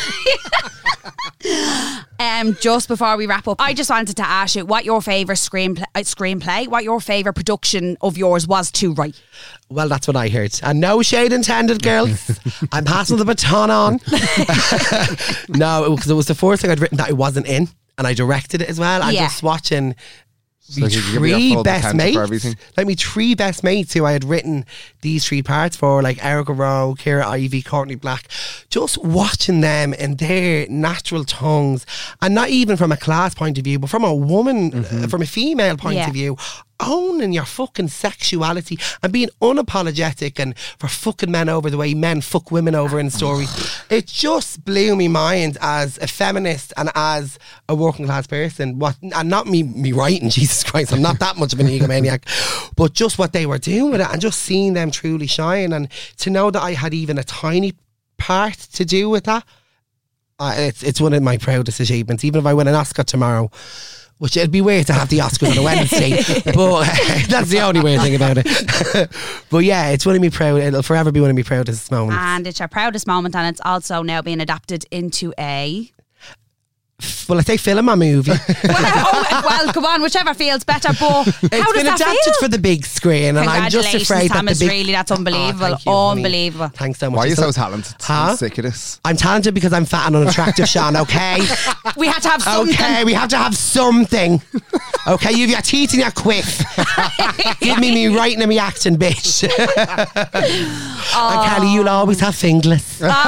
um, just before we wrap up, I just wanted to ask you what your favourite screenplay, uh, screenplay, what your favourite production of yours was to write. Well, that's what I heard. And no shade intended, girls. I'm passing the baton on. No, because it, it was the first thing I'd written that I wasn't in. And I directed it as well. I'm yeah. just watching So me you give me three your full best potential mates. for everything. Like me three best mates who I had written these three parts for, like Erica Rowe, Ciara Ivy, Courtney Black. Just watching them in their natural tongues, and not even from a class point of view, but from a woman, Mm-hmm. uh, from a female point Yeah. of view. Owning your fucking sexuality and being unapologetic and for fucking men over the way men fuck women over in stories. It just blew me mind as a feminist and as a working class person. What, and not me me writing, Jesus Christ, I'm not that much of an egomaniac, but just what they were doing with it and just seeing them truly shine, and to know that I had even a tiny part to do with that. Uh, it's it's one of my proudest achievements. Even if I win an Oscar tomorrow, which it'd be weird to have the Oscars on a Wednesday, but that's the only weird thing about it. But yeah, it's one of me proud. It'll forever be one of me proudest moments. And it's your proudest moment, and it's also now being adapted into a... Well, I say film or movie. well, oh, well, come on, whichever feels better. But how It's does been that adapted feel? for the big screen, and I'm just Congratulations, afraid that Thomas, the big... really, that's unbelievable. Oh, thank you, honey. Unbelievable. Thanks so much. Why are you It's so talented? Huh? I'm sick of this. I'm talented because I'm fat and unattractive, Sean, okay? We had to have something. Okay, we have to have something. Okay, you've your teeth in your quiff. Give me me writing and me acting, bitch. Oh. And Kelly, you'll always have fingless. Oh,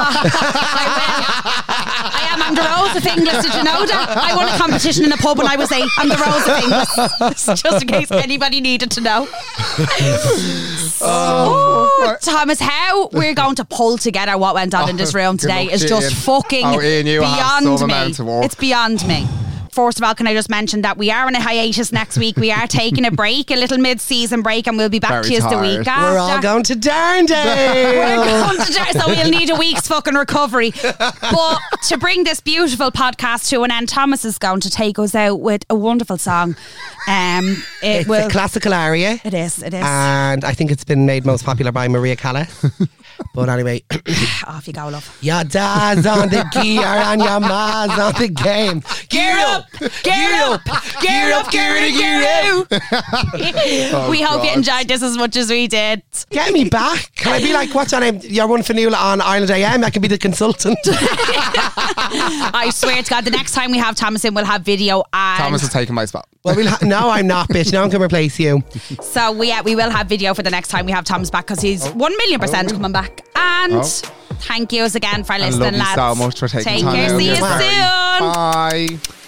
I, I am. I'm the Rose of Inglis. Did you know that? I won a competition in a pub when I was eight. I'm the Rose of Inglis. Just in case anybody needed to know. Oh, Thomas, how we're going to pull together what went on in this room Good today luck, is just Ian. fucking Oh, Ian, you have beyond some me. amount of work. It's beyond me. first of all, can I just mention that we are on a hiatus next week. We are taking a break, a little mid-season break, and we'll be back Very to you the tired. week after. We're all going to Darndale. We're going to Dar- so we'll need a week's fucking recovery. But to bring this beautiful podcast to an end, Thomas is going to take us out with a wonderful song. Um, it It's will, a classical aria. It is, it is. And I think it's been made most popular by Maria Callas. But anyway, Off you go, love. your dad's on the gear and your ma's on the game. Gear up, gear up, gear up, gear it, gear it. Oh, we hope you God. enjoyed this as much as we did. Get me back. Can I be like, what's your name? You're one Fanula on Ireland A M. I can be the consultant. I swear to God, the next time we have Thomas in, we'll have video. And Thomas is taking my spot. Well, we'll ha- no, I'm not, bitch. No one can replace you. So we, yeah, we will have video for the next time we have Thomas back because he's one million percent coming back. And Oh. thank you again for I listening, love you lads. so much for taking Take time care. out. See you You're very- soon. Bye.